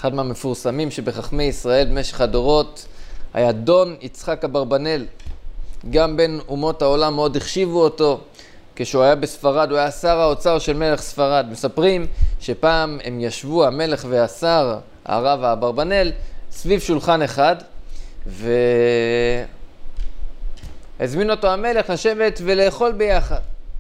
אחד מהמפורסמים שבחכמי ישראל במשך הדורות, היה דון יצחק אברבנאל. גם בין אומות העולם מאוד החשיבו אותו. כשהוא היה בספרד, הוא היה שר האוצר של מלך ספרד. מספרים שפעם הם ישבו, המלך והשר, הרב אברבנאל, סביב שולחן אחד, והזמין אותו המלך לשבת ולאכול ביחד.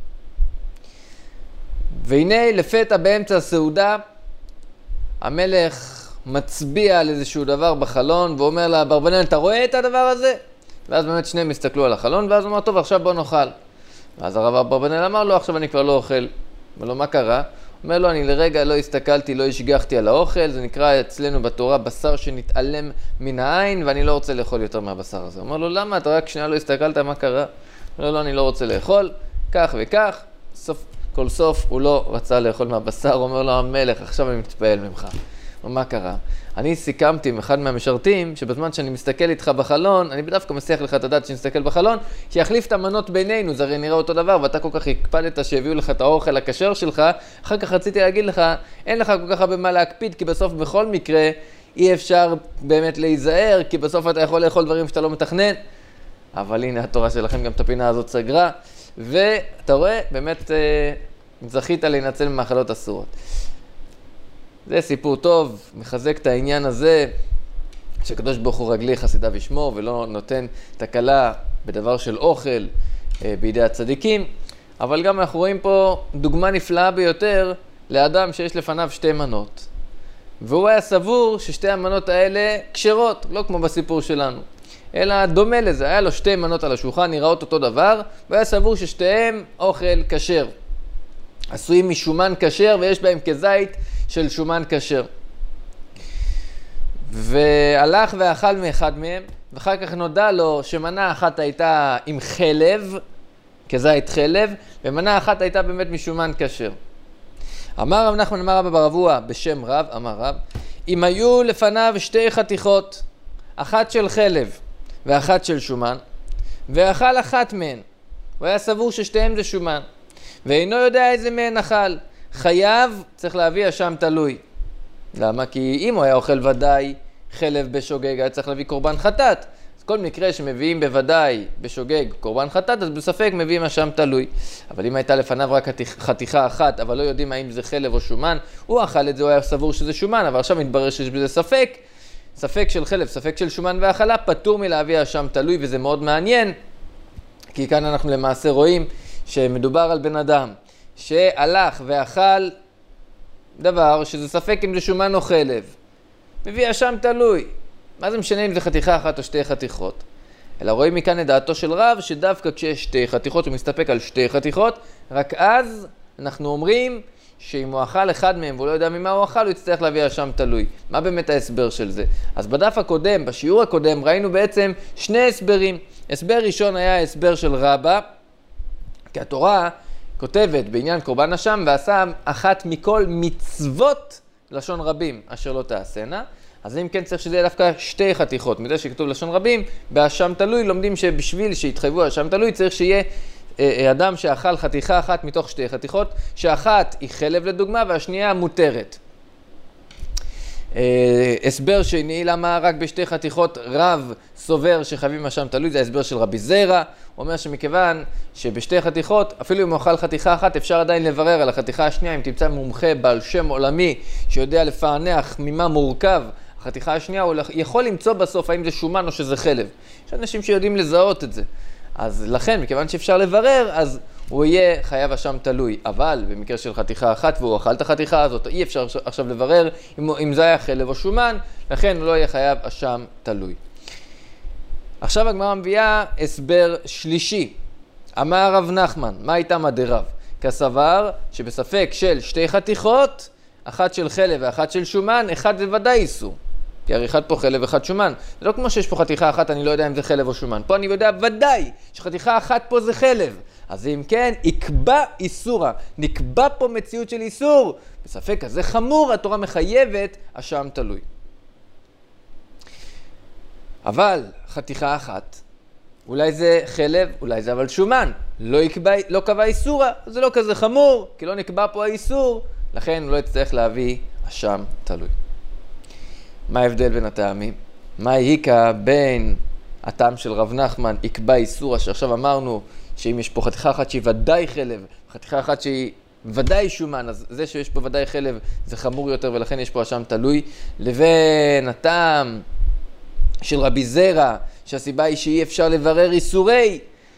והנה לפתע באמצע הסעודה, המלך מצביע על איזשהו דבר בחלון, ואומר לאברבנאל, אתה רואה את הדבר הזה? ואז באמת שניהם הסתכלו על החלון, ואז הוא אמר, טוב, עכשיו בוא נאכל. ואז הרב אברבנאל אמר לו, עכשיו אני כבר לא אוכל. אמר לו, מה קרה? אומר לו, אני לרגע לא הסתכלתי, לא השגחתי על האוכל, זה נקרא אצלנו בתורה בשר שנתעלם מן העין, ואני לא רוצה לאכול יותר מהבשר הזה. אומר לו, למה? אתה רק שנייה לא הסתכלת, מה קרה? אומר לו, לא, אני לא רוצה לאכול, כך וכך. כל סוף הוא לא רצה לאכול מהבשר, אומר לו המלך, עכשיו אני מתפעל ממך. ומה קרה? אני סיכמתי עם אחד מהמשרתים, שבזמן שאני מסתכל איתך בחלון, אני בדווקא מסיח לך את הדעת שאני מסתכל בחלון, שיחליף את המנות בינינו, זה הרי נראה אותו דבר, ואתה כל כך הקפדת שהביאו לך את האוכל הכשר שלך, אחר כך רציתי להגיד לך, אין לך כל כך הרבה מה להקפיד, כי בסוף בכל מקרה אי אפשר באמת להיזהר, כי בסוף אתה יכול לאכול דברים שאתה לא מתכנן. אבל הנה התורה שלכם גם את הפינה הזאת סגרה, ואתה רואה, באמת זכית להינצל ממאכלות אסורות. זה סיפור טוב, מחזק את העניין הזה, שקדוש ברוך הוא רגלי חסידיו ישמור, ולא נותן תקלה בדבר של אוכל בידי הצדיקים. אבל גם אנחנו רואים פה דוגמה נפלאה ביותר לאדם שיש לפניו שתי מנות. והוא היה סבור ששתי המנות האלה כשרות, לא כמו בסיפור שלנו. אלא דומה לזה, היה לו שתי מנות על השולחן, נראות אותו דבר, והיה סבור ששתיהם אוכל כשר. עשויים משומן כשר ויש בהם כזית של שומן כשר. והלך ואכל מאחד מהם, ואחר כך נודע לו שמנה אחת הייתה עם חלב, כזית חלב, ומנה אחת הייתה באמת משומן כשר. אמר רב נחמן אמר רב בר אבוה בשם רב, אמר רב, אם היו לפניו שתי חתיכות, אחת של חלב ואחת של שומן, ואכל אחת מהן, הוא היה סבור ששתיהם זה שומן, ואינו יודע איזה מהן אכל, חייב, צריך להביא אשם תלוי. למה? כי אם הוא היה אוכל ודאי חלב בשוגג, היה צריך להביא קורבן חטאת. אז כל מקרה שמביאים בוודאי בשוגג קורבן חטאת, אז בספק מביאים אשם תלוי. אבל אם הייתה לפניו רק חתיכה אחת, אבל לא יודעים האם זה חלב או שומן, הוא אכל את זה, הוא היה סבור שזה שומן, אבל עכשיו מתברר שיש בזה ספק. ספק של חלב, ספק של שומן והאכלה, פטור מלהביא אשם תלוי, וזה מאוד מעניין, כי כאן אנחנו למעשה רואים שמדובר על בן אדם שהלך ואכל דבר שזה ספק אם זה שומן או חלב, מביא אשם תלוי. מה זה משנה אם זה חתיכה אחת או שתי חתיכות? אלא רואים מכאן את דעתו של רב, שדווקא כשיש שתי חתיכות הוא מסתפק על שתי חתיכות, רק אז אנחנו אומרים שאם הוא אכל אחד מהם והוא לא יודע ממה הוא אכל, הוא יצטרך להביא אשם תלוי. מה באמת ההסבר של זה? אז בדף הקודם, בשיעור הקודם, ראינו בעצם שני הסברים. הסבר ראשון היה הסבר של רבא, כי התורה כותבת בעניין קורבן אשם, ועשה אחת מכל מצוות לשון רבים אשר לא תעשנה. אז אם כן צריך שזה יהיה דווקא שתי חתיכות. מזה שכתוב לשון רבים, באשם תלוי לומדים שבשביל שיתחייבו אשם תלוי צריך שיהיה אדם שאכל חתיכה אחת מתוך שתי חתיכות, שאחת היא חלב לדוגמה והשנייה מותרת. הסבר שני, למה רק בשתי חתיכות רב סובר שחייבים אשם תלוי, זה ההסבר של רבי זירא. הוא אומר שמכיוון שבשתי חתיכות, אפילו אם הוא אכל חתיכה אחת, אפשר עדיין לברר על החתיכה השנייה, אם תמצא מומחה בעל שם עולמי שיודע לפענח ממה מורכב החתיכה השנייה, הוא יכול למצוא בסוף האם זה שומן או שזה חלב. יש אנשים שיודעים לזהות את זה. אז לכן, מכיוון שאפשר לברר, אז הוא יהיה חייב אשם תלוי. אבל במקרה של חתיכה אחת והוא אכל את החתיכה הזאת, אי אפשר עכשיו לברר אם זה היה חלב או שומן, לכן הוא לא יהיה חייב אשם תלוי. עכשיו הגמרא מביאה הסבר שלישי. אמר רב נחמן, מה הייתה מדרב? כסבר שבספק של שתי חתיכות, אחת של חלב ואחת של שומן, אחד זה ודאי איסור. כי הרי אחד פה חלב ואחד שומן. זה לא כמו שיש פה חתיכה אחת, אני לא יודע אם זה חלב או שומן. פה אני יודע ודאי שחתיכה אחת פה זה חלב. אז אם כן, יקבע איסורה. נקבע פה מציאות של איסור. בספק כזה חמור, התורה מחייבת אשם תלוי. אבל חתיכה אחת, אולי זה חלב, אולי זה אבל שומן. לא קבע איסורה, זה לא כזה חמור, כי לא נקבע פה האיסור, לכן הוא לא יצטרך להביא אשם תלוי. מה ההבדל בין הטעמים? מה ההיקה בין הטעם של רב נחמן, יקבע איסור, שעכשיו אמרנו שאם יש פה חתיכה אחת שהיא ודאי חלב, חתיכה אחת שהיא ודאי שומן, אז זה שיש פה ודאי חלב זה חמור יותר ולכן יש פה אשם תלוי, לבין הטעם של רבי זרע, שהסיבה היא שאי אפשר לברר איסורי,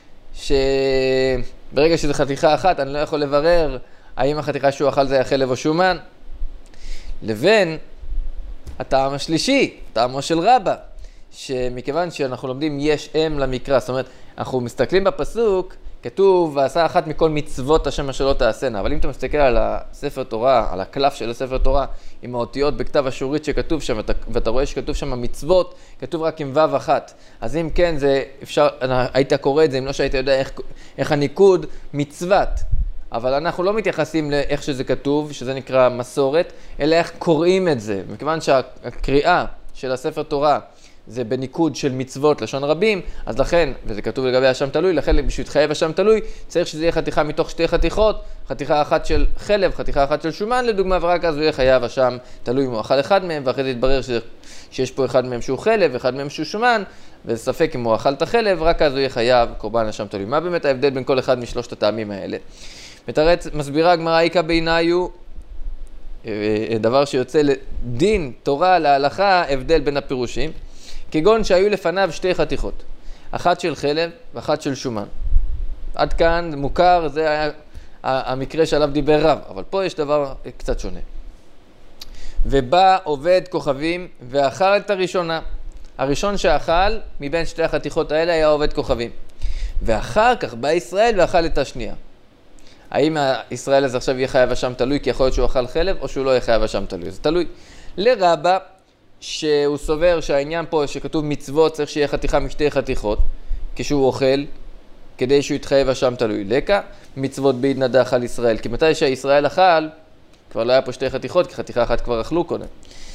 שברגע שזה חתיכה אחת אני לא יכול לברר האם החתיכה שהוא אכל זה היה חלב או שומן, לבין הטעם השלישי, טעמו של רבא, שמכיוון שאנחנו לומדים יש אם למקרא, זאת אומרת, אנחנו מסתכלים בפסוק, כתוב, ועשה אחת מכל מצוות השם אשר לא תעשנה, אבל אם אתה מסתכל על הספר תורה, על הקלף של הספר תורה, עם האותיות בכתב אשורית שכתוב שם, ואתה רואה שכתוב שם מצוות, כתוב רק עם וו אחת. אז אם כן, זה אפשר, היית קורא את זה, אם לא שהיית יודע איך הניקוד מצוות. אבל אנחנו לא מתייחסים לאיך שזה כתוב, שזה נקרא מסורת, אלא איך קוראים את זה. מכיוון שהקריאה של הספר תורה זה בניקוד של מצוות לשון רבים, אז לכן, וזה כתוב לגבי אשם תלוי, לכן בשביל להתחייב אשם תלוי, צריך שזה יהיה חתיכה מתוך שתי חתיכות, חתיכה אחת של חלב, חתיכה אחת של שומן לדוגמה, ורק אז הוא יהיה חייב אשם תלוי אם הוא אכל אחד מהם, ואחרי זה יתברר שיש פה אחד מהם שהוא חלב, אחד מהם שהוא שומן, וספק אם הוא אכל את החלב, רק אז הוא יהיה חייב קורבן אשם תלוי. מה באמת ההבדל בין כל אחד משלושת הטעמים האלה? מסבירה הגמרא איקה בעיניו, דבר שיוצא לדין, תורה, להלכה, הבדל בין הפירושים, כגון שהיו לפניו שתי חתיכות, אחת של חלב ואחת של שומן. עד כאן מוכר, זה היה המקרה שעליו דיבר רב, אבל פה יש דבר קצת שונה. ובא עובד כוכבים ואכל את הראשונה. הראשון שאכל מבין שתי החתיכות האלה היה עובד כוכבים. ואחר כך בא ישראל ואכל את השנייה. האם ישראל הזה עכשיו יהיה חייב אשם תלוי כי יכול להיות שהוא אכל חלב או שהוא לא יהיה חייב אשם תלוי? זה תלוי. לרבא שהוא סובר שהעניין פה שכתוב מצוות צריך שיהיה חתיכה משתי חתיכות כשהוא אוכל כדי שהוא יתחייב אשם תלוי. לקה מצוות בעידנא דאכל ישראל, כי מתי שהישראל אכל כבר לא היה פה שתי חתיכות כי חתיכה אחת כבר אכלו קודם.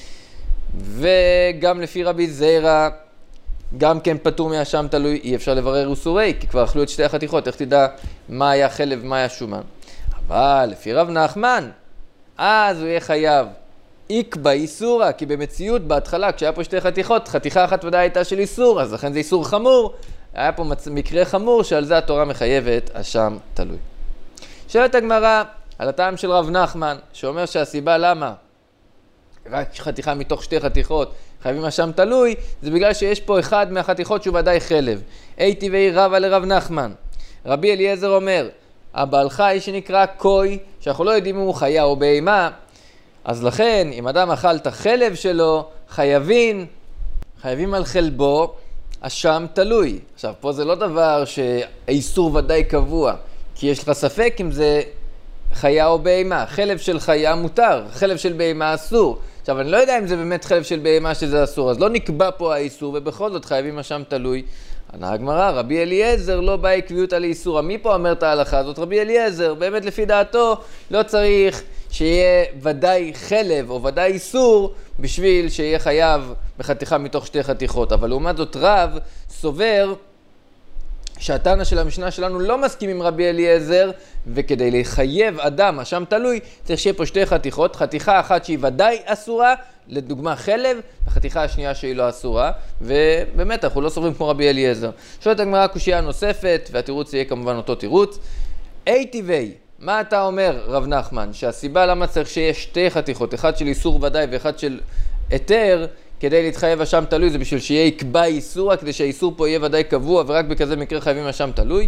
וגם לפי רבי זרע גם כן פטור מאשם תלוי, אי אפשר לברר איסורי כי כבר אכלו את שתי החתיכות, איך תדע מה היה חלב ומה היה שומן? אבל לפי רב נחמן אז הוא יהיה חייב יקבע איסורה, כי במציאות בהתחלה כשהיה פה שתי חתיכות, חתיכה אחת ודאי הייתה של איסור, אז לכן זה איסור חמור, היה פה מקרה חמור שעל זה התורה מחייבת אשם תלוי. שואלת הגמרא על הטעם של רב נחמן, שאומר שהסיבה למה רק חתיכה מתוך שתי חתיכות חייבים אשם תלוי, זה בגלל שיש פה אחד מהחתיכות שהוא ודאי חלב. אי טבעי רבא לרב נחמן. רבי אליעזר אומר, הבעל חי שנקרא קוי, שאנחנו לא יודעים אם הוא חיה או בהמה, אז לכן, אם אדם אכל את החלב שלו, חייבים על חלבו, אשם תלוי. עכשיו, פה זה לא דבר שהאיסור ודאי קבוע, כי יש לך ספק אם זה חיה או בהמה. חלב של חיה מותר, חלב של בהמה אסור. עכשיו, אני לא יודע אם זה באמת חלב של בהמה שזה אסור, אז לא נקבע פה האיסור, ובכל זאת חייבים אשם תלוי. ענה הגמרא, רבי אליעזר לא בא עקביות על איסור. מי פה אומר את ההלכה הזאת? רבי אליעזר, באמת לפי דעתו, לא צריך שיהיה ודאי חלב או ודאי איסור בשביל שיהיה חייב בחתיכה מתוך שתי חתיכות. אבל לעומת זאת רב סובר שהתנא של המשנה שלנו לא מסכים עם רבי אליעזר, וכדי לחייב אדם אשם תלוי צריך שיהיה פה שתי חתיכות, חתיכה אחת שהיא ודאי אסורה, לדוגמה חלב, וחתיכה השנייה שהיא לא אסורה, ובאמת אנחנו לא סוברים כמו רבי אליעזר. שואלת הגמרא קושיה נוספת, והתירוץ יהיה כמובן אותו תירוץ. אי טבעי, מה אתה אומר רב נחמן? שהסיבה למה צריך שיהיה שתי חתיכות, אחד של איסור ודאי ואחד של היתר, כדי להתחייב אשם תלוי, זה בשביל שיהיה יקבע איסורה, כדי שהאיסור פה יהיה ודאי קבוע, ורק בכזה מקרה חייבים אשם תלוי.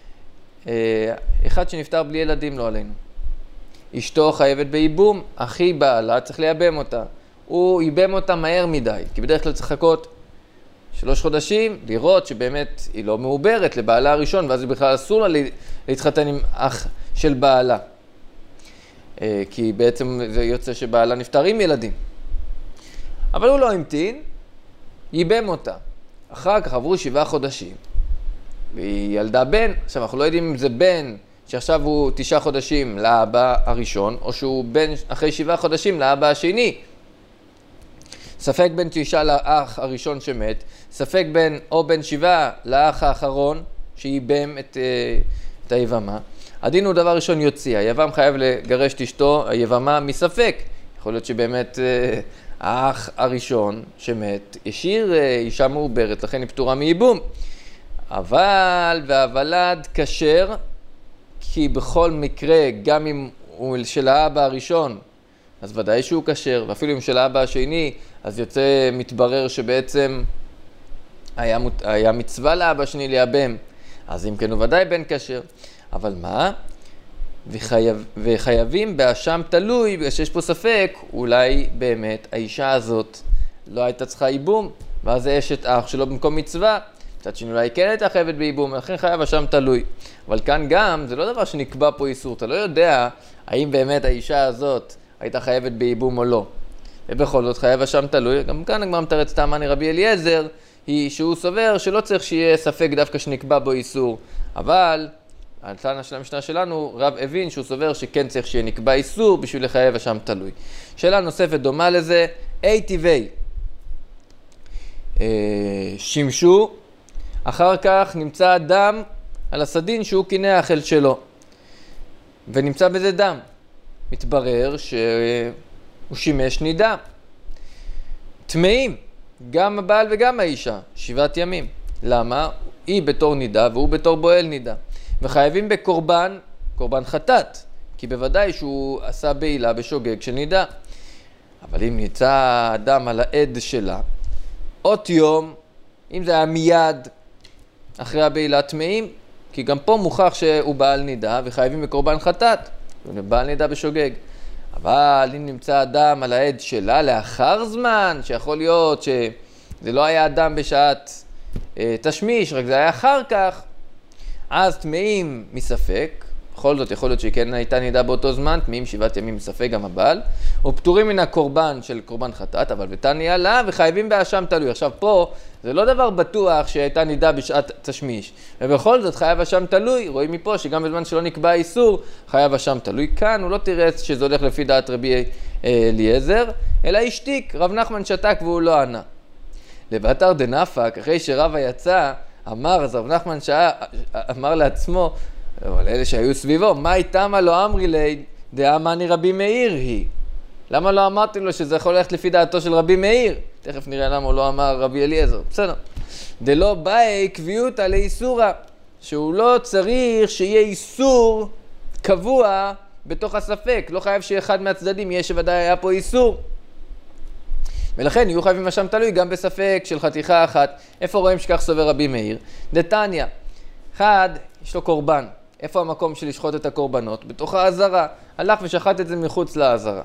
אחד שנפטר בלי ילדים, לא עלינו. אשתו חייבת בייבום, אחי בעלה צריך לייבם אותה. הוא ייבם אותה מהר מדי, כי בדרך כלל צריך לחכות 3 חודשים, לראות שבאמת היא לא מעוברת לבעלה הראשון, ואז בכלל אסור לה להתחתן עם אח של בעלה. כי בעצם זה יוצא שבעלה נפטר עם ילדים. אבל הוא לא המתין, ייבם אותה. אחר כך עברו 7 חודשים, והיא ילדה בן. עכשיו אנחנו לא יודעים אם זה בן שעכשיו הוא 9 חודשים לאבא הראשון, או שהוא בן אחרי 7 חודשים לאבא השני. ספק בין 9 לאח הראשון שמת, ספק בין או בין 7 לאח האחרון שייבם את היבמה. הדין הוא דבר ראשון יוציא, היבם חייב לגרש את אשתו, היבמה מספק. יכול להיות שבאמת האח הראשון שמת השאיר אישה מעוברת, לכן היא פטורה מייבום. אבל והוולד כשר, כי בכל מקרה, גם אם הוא של האבא הראשון, אז ודאי שהוא כשר, ואפילו אם של האבא השני, אז יוצא מתברר שבעצם היה מצווה לאבא השני לייבם, אז אם כן הוא ודאי בן כשר. אבל מה? וחייבים באשם תלוי, בגלל שיש פה ספק, אולי באמת האישה הזאת לא הייתה צריכה ייבום, ואז זה אשת אח שלו במקום מצווה, קצת שני אולי כן הייתה חייבת בייבום, לכן חייב אשם תלוי. אבל כאן גם, זה לא דבר שנקבע פה איסור, אתה לא יודע האם באמת האישה הזאת הייתה חייבת בייבום או לא. ובכל זאת חייב אשם תלוי, גם כאן הגמרא מתרץ את המן רבי אליעזר, היא שהוא סובר שלא צריך שיהיה ספק דווקא שנקבע בו איסור, אבל התנא של המשנה שלנו, רב הבין שהוא סובר שכן צריך שיהיה נקבע איסור בשביל לחייב אשם תלוי. שאלה נוספת דומה לזה, טבעי. שימשו, אחר כך נמצא דם על הסדין שהוא קינח אל שלו, ונמצא בזה דם. מתברר שהוא שימש נידה. טמאים, גם הבעל וגם האישה, 7 ימים. למה? היא בתור נידה והוא בתור בועל נידה. וחייבים בקורבן, קורבן חטאת, כי בוודאי שהוא עשה בעילה בשוגג של נידה. אבל אם נמצא אדם על העד שלה, עוד יום, אם זה היה מיד אחרי הבעילה טמאים, כי גם פה מוכח שהוא בעל נידה וחייבים בקורבן חטאת, הוא בעל נידה בשוגג. אבל אם נמצא אדם על העד שלה לאחר זמן, שיכול להיות שזה לא היה אדם בשעת תשמיש, רק זה היה אחר כך, אז טמאים מספק, בכל זאת יכול להיות שכן הייתה נידה באותו זמן, טמאים 7 ימים מספק גם הבעל, ופטורים מן הקורבן של קורבן חטאת, אבל ותניא לה וחייבים באשם תלוי. עכשיו פה זה לא דבר בטוח שהייתה נידה בשעת תשמיש, ובכל זאת חייב אשם תלוי. רואים מפה שגם בזמן שלא נקבע איסור חייב אשם תלוי. כאן הוא לא תירץ שזה הולך לפי דעת רבי אליעזר, אלא השתיק, רב נחמן שתק והוא לא ענה. לבתר דנפק, אחרי שרבא יצא, אז רב נחמן אמר לעצמו, אבל אלה שהיו סביבו, מה איתם לא אמרי לי דאמני רבי מאיר היא? למה לא אמרתי לו שזה יכול ללכת לפי דעתו של רבי מאיר? תכף נראה למה הוא לא אמר רבי אליעזר. בסדר. דלא באי קביעותא לאיסורא, שהוא לא צריך שיהיה איסור קבוע בתוך הספק. לא חייב שאחד מהצדדים יהיה שוודאי היה פה איסור. ולכן יהיו חייבים אשם תלוי גם בספק של חתיכה אחת. איפה רואים שכך סובר רבי מאיר? דתניא, אחד יש לו קורבן. איפה המקום של לשחוט את הקורבנות? בתוך העזרה. הלך ושחט את זה מחוץ לעזרה.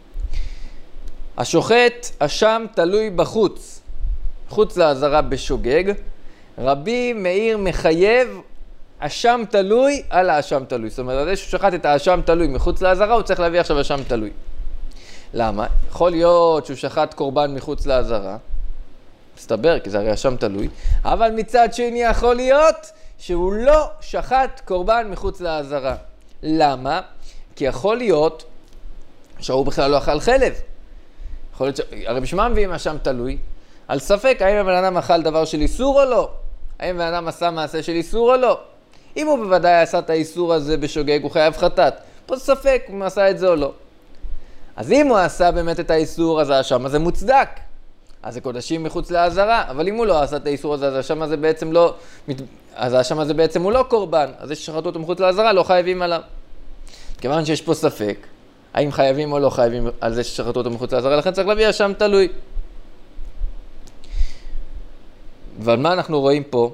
השוחט אשם תלוי בחוץ, חוץ לעזרה בשוגג. רבי מאיר מחייב אשם תלוי על האשם תלוי. זאת אומרת, זה שהוא שחט את האשם תלוי מחוץ לעזרה, הוא צריך להביא עכשיו אשם תלוי. למה? יכול להיות שהוא שחט קורבן מחוץ לעזרה, מסתבר, כי זה הרי אשם תלוי, אבל מצד שני יכול להיות שהוא לא שחט קורבן מחוץ לעזרה. למה? כי יכול להיות שהוא בכלל לא אכל חלב. יכול להיות הרי בשביל מה מביאים אשם תלוי? על ספק, האם הבן אדם אכל דבר של איסור או לא? האם הבן אדם עשה מעשה של איסור או לא? אם הוא בוודאי עשה את האיסור הזה בשוגג, הוא חייב חטאת. פה ספק אם הוא עשה את זה או לא. אז אם הוא עשה באמת את האיסור, אז האשם הזה מוצדק. אז זה קודשים מחוץ לעזרה. אבל אם הוא לא עשה את האיסור הזה, אז האשם הזה בעצם לא... אז האשם הזה בעצם הוא לא קורבן. אז זה ששחטו אותו מחוץ לעזרה, לא חייבים עליו. כיוון שיש פה ספק, האם חייבים או לא חייבים על זה ששחטו אותו מחוץ לעזרה, לכן צריך להביא אשם תלוי. אבל מה אנחנו רואים פה?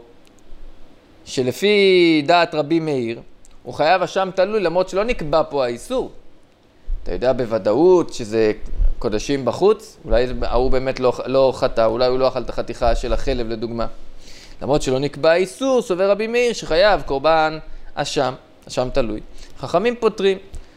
שלפי דעת רבי מאיר, הוא חייב אשם תלוי למרות שלא נקבע פה האיסור. אתה יודע בוודאות שזה קודשים בחוץ? אולי הוא באמת לא חטא, אולי הוא לא אכל את החתיכה של החלב לדוגמה. למרות שלא נקבע איסור, סובר רבי מאיר שחייב קורבן אשם תלוי. חכמים פותרים.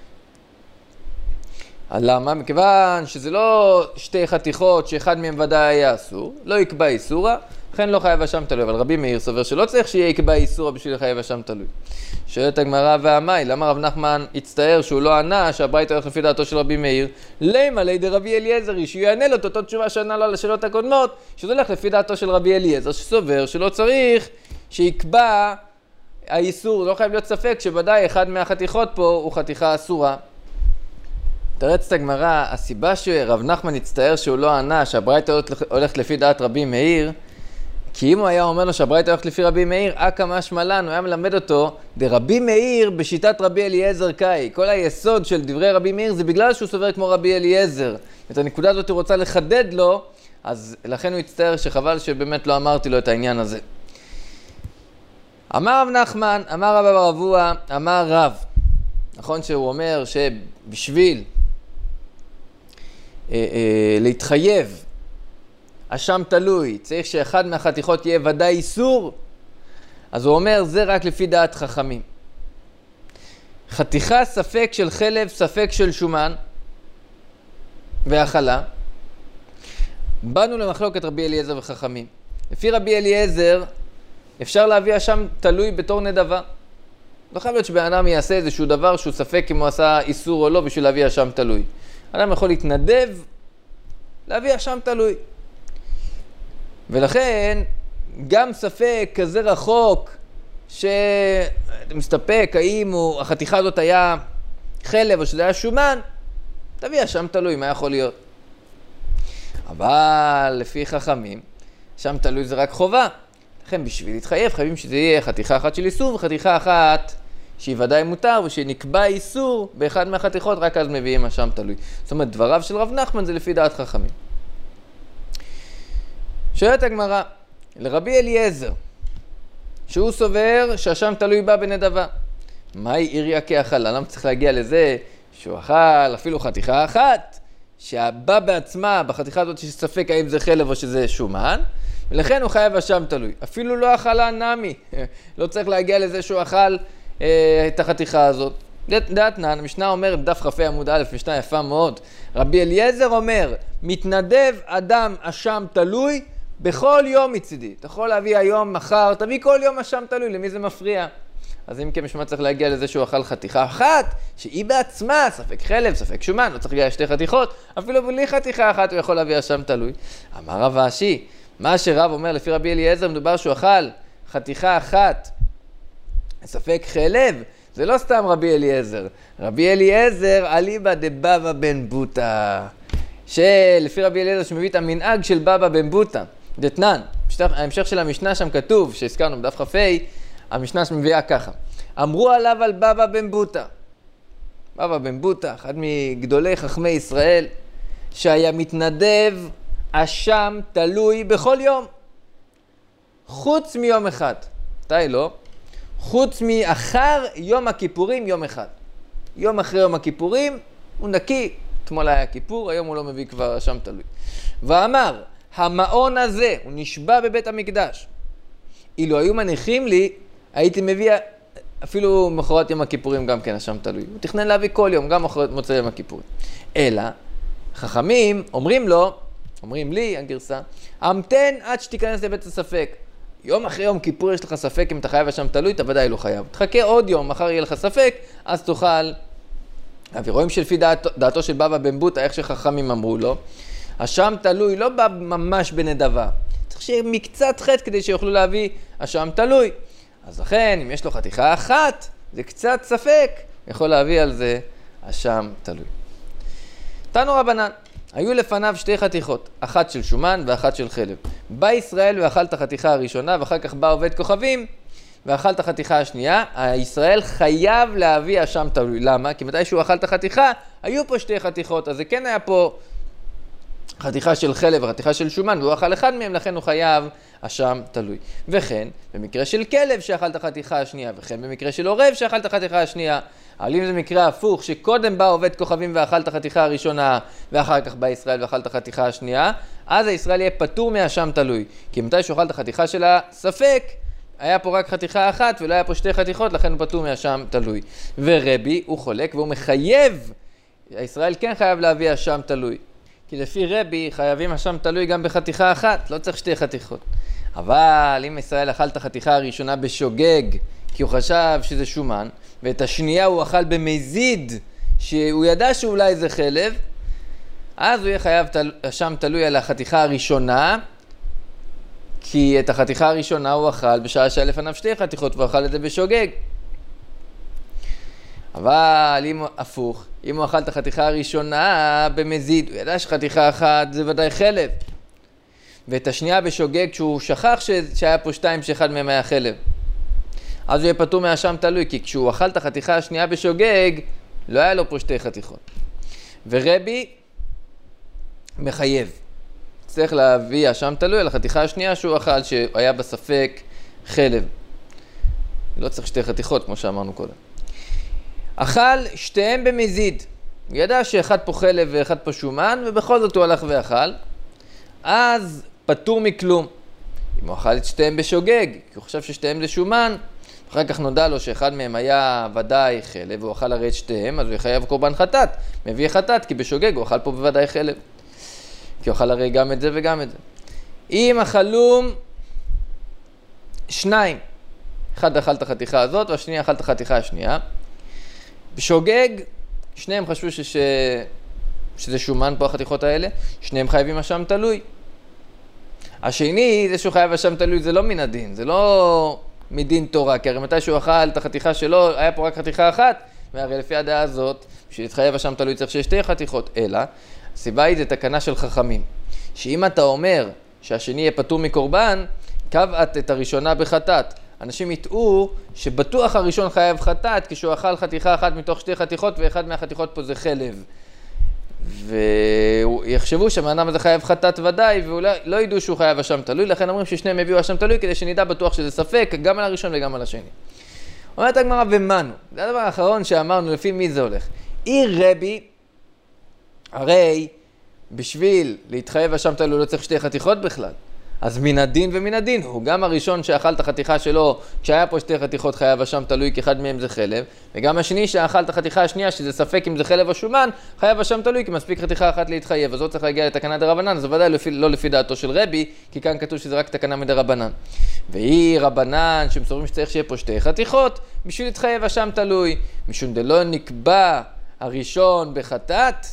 למה? מכיוון שזה לא שתי חתיכות שאחד מהם ודאי היה אסור, לא יקבע איסורה, לכן לא חייב אשם תלוי. אבל רבי מאיר סובר שלא צריך שיהיה יקבע איסורה בשביל לחייב אשם תלוי. שואלת הגמרא והמאי, למה רב נחמן הצטער שהוא לא ענה שהברייתא הולך לפי דעתו של רבי מאיר? למה לידי רבי אליעזר, שהוא יענה לו את אותו תשובה שענה לו לשאלות הקודמות, שזה הולך לפי דעתו של רבי אליעזר, שסובר שלא צריך שיקבע האיסור, לא חייב להיות ספק שוודאי אחד מהחתיכות פה הוא חתיכה אסורה. תרץ את הגמרא, הסיבה שרב נחמן הצטער שהוא לא ענה, שהברייתא הולכת לפי דעת רבי מאיר, כי אם הוא היה אומר לו שהברייתא הולכת לפי רבי מאיר, אקא משמע לן, הוא היה מלמד אותו, דרבי מאיר בשיטת רבי אליעזר קאי. כל היסוד של דברי רבי מאיר זה בגלל שהוא סובר כמו רבי אליעזר. את הנקודה הזאת הוא רוצה לחדד לו, אז לכן הוא הצטער שחבל שבאמת לא אמרתי לו את העניין הזה. אמר רב נחמן, אמר רב אבוה, אמר רב. נכון שהוא אומר שבשביל להתחייב, אשם תלוי, צריך שאחד מהחתיכות יהיה ודאי איסור, אז הוא אומר זה רק לפי דעת חכמים. חתיכה ספק של חלב, ספק של שומן והאכלה. באנו למחלוקת רבי אליעזר וחכמים. לפי רבי אליעזר אפשר להביא אשם תלוי בתור נדבה. לא חייב להיות שבן אדם יעשה איזשהו דבר שהוא ספק אם הוא עשה איסור או לא בשביל להביא אשם תלוי. אדם יכול להתנדב להביא אשם תלוי. ולכן גם ספק כזה רחוק שמסתפק האם החתיכה הזאת היה חלב או שזה היה שומן, תביא אשם תלוי, מה יכול להיות? אבל לפי חכמים, אשם תלוי זה רק חובה. לכן בשביל להתחייב חייבים שזה יהיה חתיכה אחת של איסור וחתיכה אחת שהיא ודאי מותר ושנקבע איסור באחד מהחתיכות, רק אז מביאים אשם תלוי. זאת אומרת, דבריו של רב נחמן זה לפי דעת חכמים. שואלת הגמרא, לרבי אליעזר, שהוא סובר שהאשם תלוי בה בנדבה. מהי עיריה כאכלה? למה צריך להגיע לזה שהוא אכל אפילו חתיכה אחת, שהבא בעצמה בחתיכה הזאת שספק האם זה חלב או שזה שומן, ולכן הוא חייב אשם תלוי. אפילו לא אכלה נמי, לא צריך להגיע לזה שהוא אכל את החתיכה הזאת. דעתנן, המשנה אומרת, דף כ"ה עמוד א', משנה יפה מאוד. רבי אליעזר אומר, מתנדב אדם אשם תלוי בכל יום מצידי. אתה יכול להביא היום, מחר, תביא כל יום אשם תלוי, למי זה מפריע? אז אם כמשמע צריך להגיע לזה שהוא אכל חתיכה אחת, שהיא בעצמה, ספק חלב, ספק שומן, לא צריך להגיע לשתי חתיכות, אפילו בלי חתיכה אחת הוא יכול להביא אשם תלוי. אמר רב אשי, מה שרב אומר לפי רבי אליעזר, מדובר שהוא אכל חתיכה אחת, ספק חלב, זה לא סתם רבי אליעזר. רבי אליעזר אליבא דבבא בן בוטה. שלפי רבי אליעזר שמביא את המנהג של בבא בן בוטה. דתנן, ההמשך של המשנה שם כתוב, שהזכרנו בדף כ"ה, המשנה שמביאה ככה. אמרו עליו על בבא בן בוטה. בבא בן בוטה, אחד מגדולי חכמי ישראל, שהיה מתנדב אשם תלוי בכל יום. חוץ מיום אחד. מתי לא? חוץ מאחר יום הכיפורים יום אחד. יום אחרי יום הכיפורים הוא נקי. אתמול היה כיפור, היום הוא לא מביא כבר אשם תלוי. ואמר, המעון הזה, הוא נשבע בבית המקדש. אילו היו מניחים לי, הייתי מביא אפילו מחרת יום הכיפורים גם כן אשם תלוי. הוא תכנן להביא כל יום, גם מחרת מוצא יום הכיפורים. אלא, חכמים אומרים לו, אומרים לי, הגרסה, המתן עד שתיכנס לבית הספק. יום אחרי יום כיפור יש לך ספק אם אתה חייב אשם תלוי, אתה ודאי לא חייב. תחכה עוד יום, מחר יהיה לך ספק, אז תוכל. רואים שלפי דעתו של בבא בן בוטה, איך שחכמים אמרו לו, אשם תלוי לא בא ממש בנדבה. צריך שיהיה מקצת חטא כדי שיוכלו להביא אשם תלוי. אז לכן, אם יש לו חתיכה אחת, זה קצת ספק, יכול להביא על זה אשם תלוי. תנו רבנן, היו לפניו שתי חתיכות, אחת של שומן ואחת של חלב. בא ישראל ואכל את החתיכה הראשונה, ואחר כך בא עובד כוכבים, ואכל את החתיכה השנייה. ישראל חייב להביא אשם תלוי. למה? כי מתי שהוא אכל את החתיכה, היו פה שתי חתיכות, אז זה כן היה פה חתיכה של חלב וחתיכה של שומן, והוא אכל אחד מהם, לכן הוא חייב אשם תלוי. וכן, במקרה של כלב שאכל את החתיכה השנייה, וכן במקרה של עורב שאכל את החתיכה השנייה. אבל אם זה מקרה הפוך, שקודם בא עובד כוכבים ואכל את החתיכה הראשונה, ואחר כך בא ישראל ואכל את החתיכה השנייה, אז הישראל יהיה פטור מאשם תלוי. כי מתי שהוא אכל את החתיכה של הספק, היה פה רק חתיכה אחת ולא היה פה שתי חתיכות, לכן הוא פטור מאשם תלוי. ורבי הוא חולק והוא מחייב, הישראל כן חייב להביא אשם תלוי. כי לפי רבי חייבים אשם תלוי גם בחתיכה אחת, לא צריך שתי חתיכות. אבל אם ישראל אכל את החתיכה הראשונה בשוגג, כי הוא חשב שזה שומן, ואת השנייה הוא אכל במזיד, שהוא ידע שאולי זה חלב, אז הוא יהיה חייב אשם תלוי על החתיכה הראשונה, כי את החתיכה הראשונה הוא אכל בשעה שהיה לפניו שתי חתיכות, והוא אכל את זה בשוגג. אבל אם הפוך, אם הוא אכל את החתיכה הראשונה במזיד, הוא ידע שחתיכה אחת זה ודאי חלב. ואת השנייה בשוגג, כשהוא שכח שהיה פה שתיים שאחד מהם היה חלב. אז הוא יהיה פטור מהאשם תלוי, כי כשהוא אכל את החתיכה השנייה בשוגג, לא היה לו פה שתי חתיכות. ורבי מחייב. צריך להביא האשם תלוי על החתיכה השנייה שהוא אכל, שהיה בספק חלב. לא צריך שתי חתיכות, כמו שאמרנו קודם. אכל שתיהם במזיד. הוא ידע שאחד פה חלב ואחד פה שומן, ובכל זאת הוא הלך ואכל. אז פטור מכלום. אם הוא אכל את שתיהם בשוגג, כי הוא חושב ששתיהם לשומן, אחר כך נודע לו שאחד מהם היה ודאי חלב, והוא אכל הרי את שתיהם, אז הוא יחייב קורבן חטאת. מביא חטאת, כי בשוגג הוא אכל פה בוודאי חלב. כי הוא אכל הרי גם את זה וגם את זה. אם אכלום שניים, אחד אכל את החתיכה הזאת, והשני אכל את החתיכה השנייה. בשוגג, שניהם חשבו שזה שומן פה החתיכות האלה, שניהם חייבים אשם תלוי. השני, זה שהוא חייב אשם תלוי, זה לא מן הדין, זה לא מדין תורה, כי הרי מתי שהוא אכל את החתיכה שלו, היה פה רק חתיכה אחת, והרי לפי הדעה הזאת, בשביל להתחייב אשם תלוי צריך שיש שתי חתיכות, אלא, הסיבה היא זה תקנה של חכמים, שאם אתה אומר שהשני יהיה פטור מקורבן, קבעת את הראשונה בחטאת. אנשים יטעו שבטוח הראשון חייב חטאת, כשהוא אכל חתיכה אחת מתוך שתי חתיכות, ואחד מהחתיכות פה זה חלב. ויחשבו שהאדם הזה חייב חטאת ודאי, ואולי לא ידעו שהוא חייב אשם תלוי, לכן אומרים ששניהם הביאו אשם תלוי, כדי שנדע בטוח שזה ספק, גם על הראשון וגם על השני. אומרת הגמרא ומנו, זה הדבר האחרון שאמרנו, לפי מי זה הולך. רבי, הרי בשביל להתחייב אשם תלוי לא צריך שתי חתיכות בכלל. אז מן הדין ומן הדין הוא גם הראשון שאכל את החתיכה שלו, כשהיה פה שתי חתיכות חייב אשם תלוי, כי אחד מהם זה חלב, וגם השני שאכל את החתיכה השנייה, שזה ספק אם זה חלב או שומן, חייב אשם תלוי, כי מספיק חתיכה אחת להתחייב. אז הוא צריך להגיע לתקנה דרבנן, אז ודאי לא לפי דעתו של רבי, כי כאן כתוב שזה רק תקנה מדרבנן. והיא רבנן שמסורים שצריך שיהיה פה שתי חתיכות, בשביל להתחייב אשם תלוי, משום דלא נקבע הראשון בחטאת.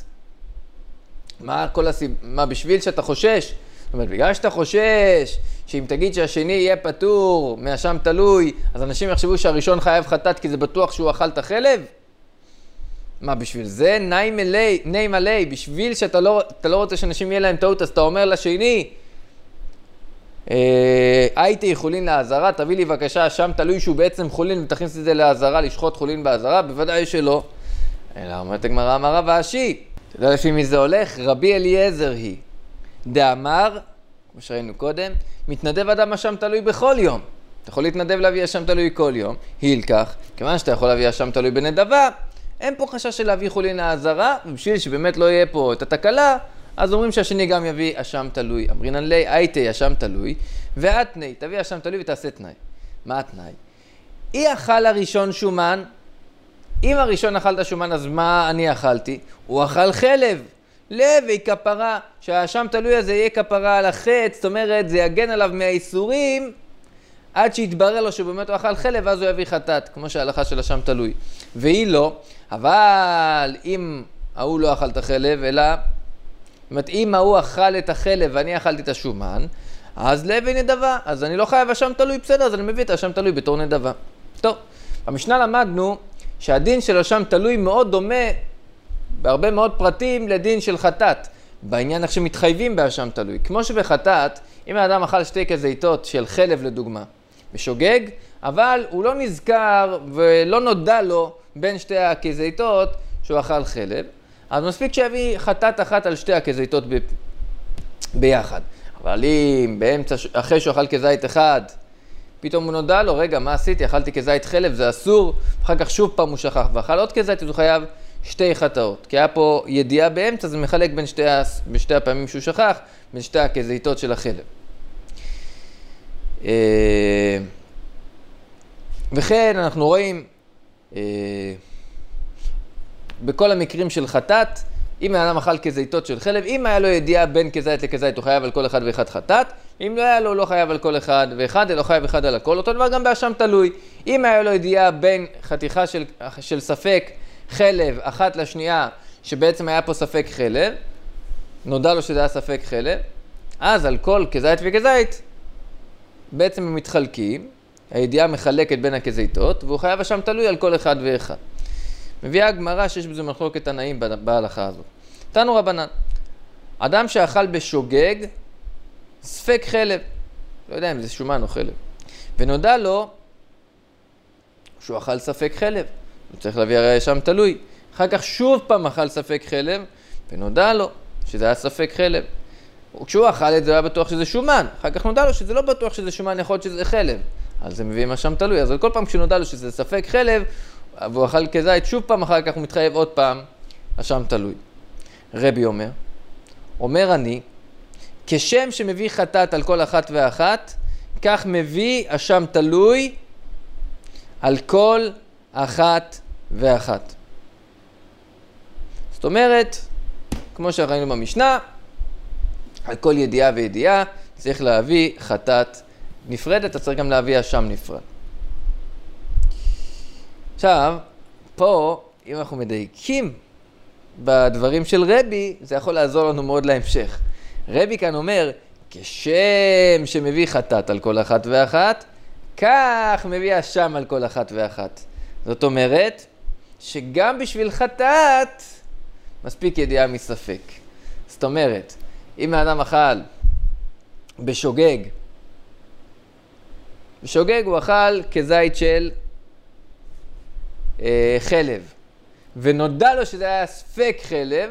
מה בשביל שאתה חושש? זאת אומרת, בגלל שאתה חושש שאם תגיד שהשני יהיה פטור מהאשם תלוי, אז אנשים יחשבו שהראשון חייב חטאת כי זה בטוח שהוא אכל את החלב? מה בשביל זה? נעים עלי, בשביל שאתה לא רוצה שאנשים יהיה להם טעות, אז אתה אומר לשני, הייתי חולין לעזרה, תביא לי בבקשה אשם תלוי שהוא בעצם חולין, ותכניס את זה לעזרה, לשחוט חולין בעזרה, בוודאי שלא. אלא אומרת הגמרא, אמר רב אשי, אתה יודע לפי מי זה הולך? רבי אליעזר היא. דאמר, כמו שראינו קודם, מתנדב אדם אשם תלוי בכל יום. אתה יכול להתנדב להביא אשם תלוי כל יום, הילקח, כיוון שאתה יכול להביא אשם תלוי בנדבה, אין פה חשש של להביא חולין לעזרה, ובשביל שבאמת לא יהיה פה את התקלה, אז אומרים שהשני גם יביא אשם תלוי. אמרינן לי, הייתי אשם תלוי, ואתני, תביא אשם תלוי ותעשה תנאי. מה התנאי? אי אכל הראשון שומן, אם הראשון אכל את השומן, אז מה אני אכלתי? הוא אכל חלב. לוי כפרה, שהאשם תלוי הזה יהיה כפרה על החץ, זאת אומרת, זה יגן עליו מהאיסורים, עד שיתברר לו שבאמת הוא אכל חלב, אז הוא יביא חטאת, כמו שההלכה של אשם תלוי. והיא לא, אבל אם ההוא לא אכל את החלב, אלא, זאת אומרת, אם ההוא אכל את החלב ואני אכלתי את השומן, אז לוי נדבה, אז אני לא חייב אשם תלוי, בסדר, אז אני מביא את האשם תלוי בתור נדבה. טוב, במשנה למדנו שהדין של אשם תלוי מאוד דומה, בהרבה מאוד פרטים לדין של חטאת, בעניין איך שמתחייבים באשם תלוי. כמו שבחטאת, אם האדם אכל שתי כזיתות של חלב לדוגמה, בשוגג, אבל הוא לא נזכר ולא נודע לו בין שתי הכזיתות שהוא אכל חלב, אז מספיק שיביא חטאת אחת על שתי הכזיתות ביחד. אבל אם באמצע, אחרי שהוא אכל כזית אחד, פתאום הוא נודע לו, רגע, מה עשיתי? אכלתי כזית חלב, זה אסור, אחר כך שוב פעם הוא שכח, ואכל עוד כזית, אז הוא חייב שתי חטאות. כי היה פה ידיעה באמצע, זה מחלק בין בשתי הפעמים שהוא שכח, בין שתי הכזיתות של החלב. וכן, אנחנו רואים, בכל המקרים של חטאת, אם האדם אכל כזיתות של חלב, אם היה לו ידיעה בין כזית לכזית, הוא חייב על כל אחד ואחד חטאת. אם לא היה לו, לא חייב על כל אחד ואחד, אלא חייב אחד על הכל. אותו דבר גם באשם תלוי. אם היה לו ידיעה בין חתיכה של ספק חלב אחת לשנייה, שבעצם היה פה ספק חלב, נודע לו שזה היה ספק חלב, אז על כל כזית וכזית, בעצם הם מתחלקים, הידיעה מחלקת בין הכזיתות, והוא חייב אשם תלוי על כל אחד ואחד. מביאה הגמרא שיש בזה מחלוקת תנאים בהלכה הזאת. תנו רבנן, אדם שאכל בשוגג, ספק חלב, לא יודע אם זה שומן או חלב, ונודע לו שהוא אכל ספק חלב, הוא צריך להביא הרי שם תלוי. אחר כך שוב פעם אכל ספק חלב, ונודע לו שזה היה ספק חלב. וכשהוא אכל את זה, הוא היה בטוח שזה שומן. אחר כך נודע לו שזה לא בטוח שזה שומן, יכול להיות שזה חלב. אז זה מביא משם תלוי. אז כל פעם כשנודע לו שזה ספק חלב, והוא אכל כזית שוב פעם, אחר כך הוא מתחייב עוד פעם, השם תלוי. רבי אומר אני, כשם שמביא חטאת על כל אחת ואחת, כך מביא השם תלוי על כל אחת ואחת. זאת אומרת, כמו שראינו במשנה, על כל ידיעה וידיעה צריך להביא חטאת נפרדת, אתה צריך גם להביא השם נפרד. עכשיו, פה, אם אנחנו מדייקים בדברים של רבי, זה יכול לעזור לנו מאוד להמשך. רבי כאן אומר, כשם שמביא חטאת על כל אחת ואחת, כך מביא השם על כל אחת ואחת. זאת אומרת, שגם בשביל חטאת, מספיק ידיעה מספק. זאת אומרת, אם האדם אכל בשוגג הוא אכל כזית של חלב, ונודע לו שזה היה ספק חלב,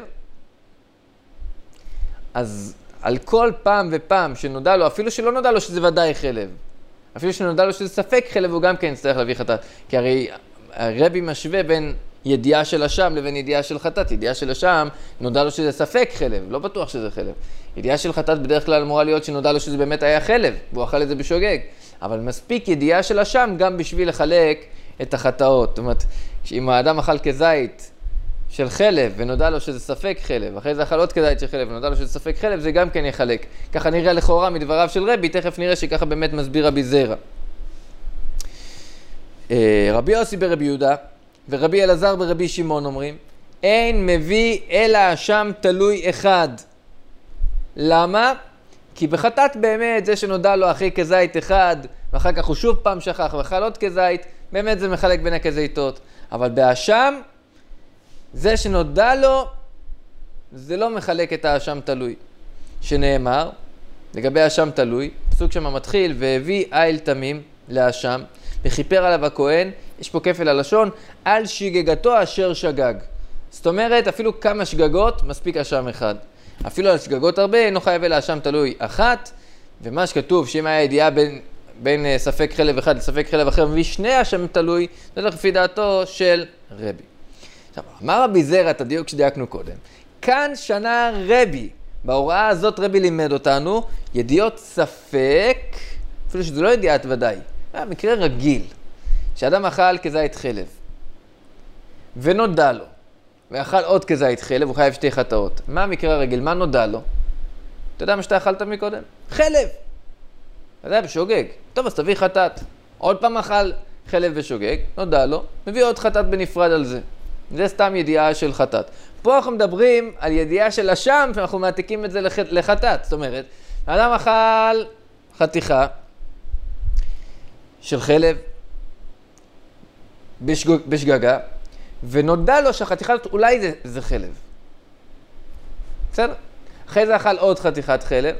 אז על כל פעם ופעם שנודע לו, אפילו שלא נודע לו שזה ודאי חלב, אפילו שנודע לו שזה ספק חלב, הוא גם כן צריך להביא חטאת. כי הרי הרבי משווה בין ידיעה של השם לבין ידיעה של חטאת. ידיעה של השם, נודע לו שזה ספק חלב, לא בטוח שזה חלב. ידיעה של חטאת בדרך כלל אמורה להיות שנודע לו שזה באמת היה חלב, והוא אכל את זה בשוגג. אבל מספיק ידיעה של השם גם בשביל לחלק את החטאות. זאת אומרת, אם האדם אכל כזית של חלב ונודע לו שזה ספק חלב, אחרי זה אכל עוד כזית של חלב ונודע לו שזה ספק חלב, זה גם כן יחלק. ככה נראה לכאורה מדבריו של רבי, תכף נראה שככה באמת מסביר רבי זרע. רבי יוסי ברבי יהודה ורבי אלעזר ברבי שמעון אומרים, אין מביא אלא השם תלוי אחד. למה? כי בחטאת באמת זה שנודע לו אחרי כזית אחד, ואחר כך הוא שוב פעם שכח ואכל עוד כזית, באמת זה מחלק בין הכזיתות. אבל באשם, זה שנודע לו, זה לא מחלק את האשם תלוי. שנאמר, לגבי האשם תלוי, פסוק שם מתחיל, והביא איל תמים לאשם, וכיפר עליו הכהן, יש פה כפל הלשון, על שגגתו אשר שגג. זאת אומרת, אפילו כמה שגגות, מספיק אשם אחד. אפילו על שגגות הרבה, אינו חייב אלא אשם תלוי אחת, ומה שכתוב, שאם היה ידיעה בין ספק חלב אחד לספק חלב אחר, מביא שני אשם תלוי, זה לפי דעתו של רבי. עכשיו, אמר רבי זרע, את הדיוק שדייקנו קודם, כאן שנה רבי, בהוראה הזאת רבי לימד אותנו, ידיעות ספק, אפילו שזה לא ידיעת ודאי, מקרה רגיל, שאדם אכל כזית חלב, ונודע לו, ואכל עוד כזית חלב, הוא חייב שתי חטאות. מה המקרה הרגיל? מה נודע לו? אתה יודע מה שאתה אכלת מקודם? חלב! אתה יודע, בשוגג. טוב, אז תביא חטאת. עוד פעם אכל חלב ושוגג, נודע לו, מביא עוד חטאת בנפרד על זה. זה סתם ידיעה של חטאת. פה אנחנו מדברים על ידיעה של אשם, ואנחנו מעתיקים את זה לחטאת. זאת אומרת, האדם אכל חתיכה של חלב בשגגה, ונודע לו שהחתיכה הזאת אולי זה חלב. בסדר? אחרי זה אכל עוד חתיכת חלב,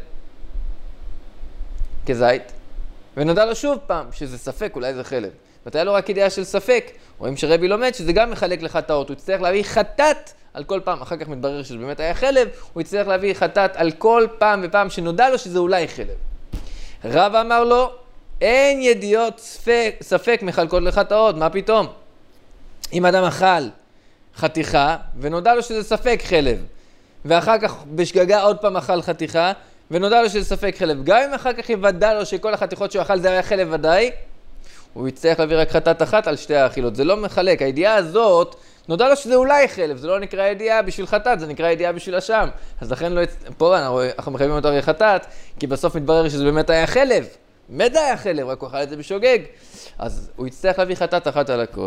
כזית, ונודע לו שוב פעם שזה ספק, אולי זה חלב. והיה לו רק ידיעה של ספק, רואים שרבי לומד שזה גם מחלק לחטאות, הוא יצטרך להביא חטאת על כל פעם, אחר כך מתברר שזה באמת היה חלב, הוא יצטרך להביא חטאת על כל פעם ופעם שנודע לו שזה אולי חלב. רב אמר לו, אין ידיעות ספק מחלקות לחטאות, מה פתאום? אם אדם אכל חתיכה ונודע לו שזה ספק חלב, ואחר כך בשגגה עוד פעם אכל חתיכה, ונודע לו שזה ספק חלב, גם אם אחר כך יוודע לו שכל החתיכות שהוא אכל זה היה חלב ודאי, הוא יצטרך להביא רק חטאת אחת על שתי האכילות. זה לא מחלק. הידיעה הזאת, נודע לו שזה אולי חלב, זה לא נקרא ידיעה בשביל חטאת, זה נקרא ידיעה בשביל אשם. אז לכן פה אנחנו מחייבים אותו הרי חטאת, כי בסוף מתברר שזה באמת היה חלב. באמת היה חלב, רק הוא אכל את זה בשוגג. אז הוא יצטרך להביא חטאת אחת על הכל.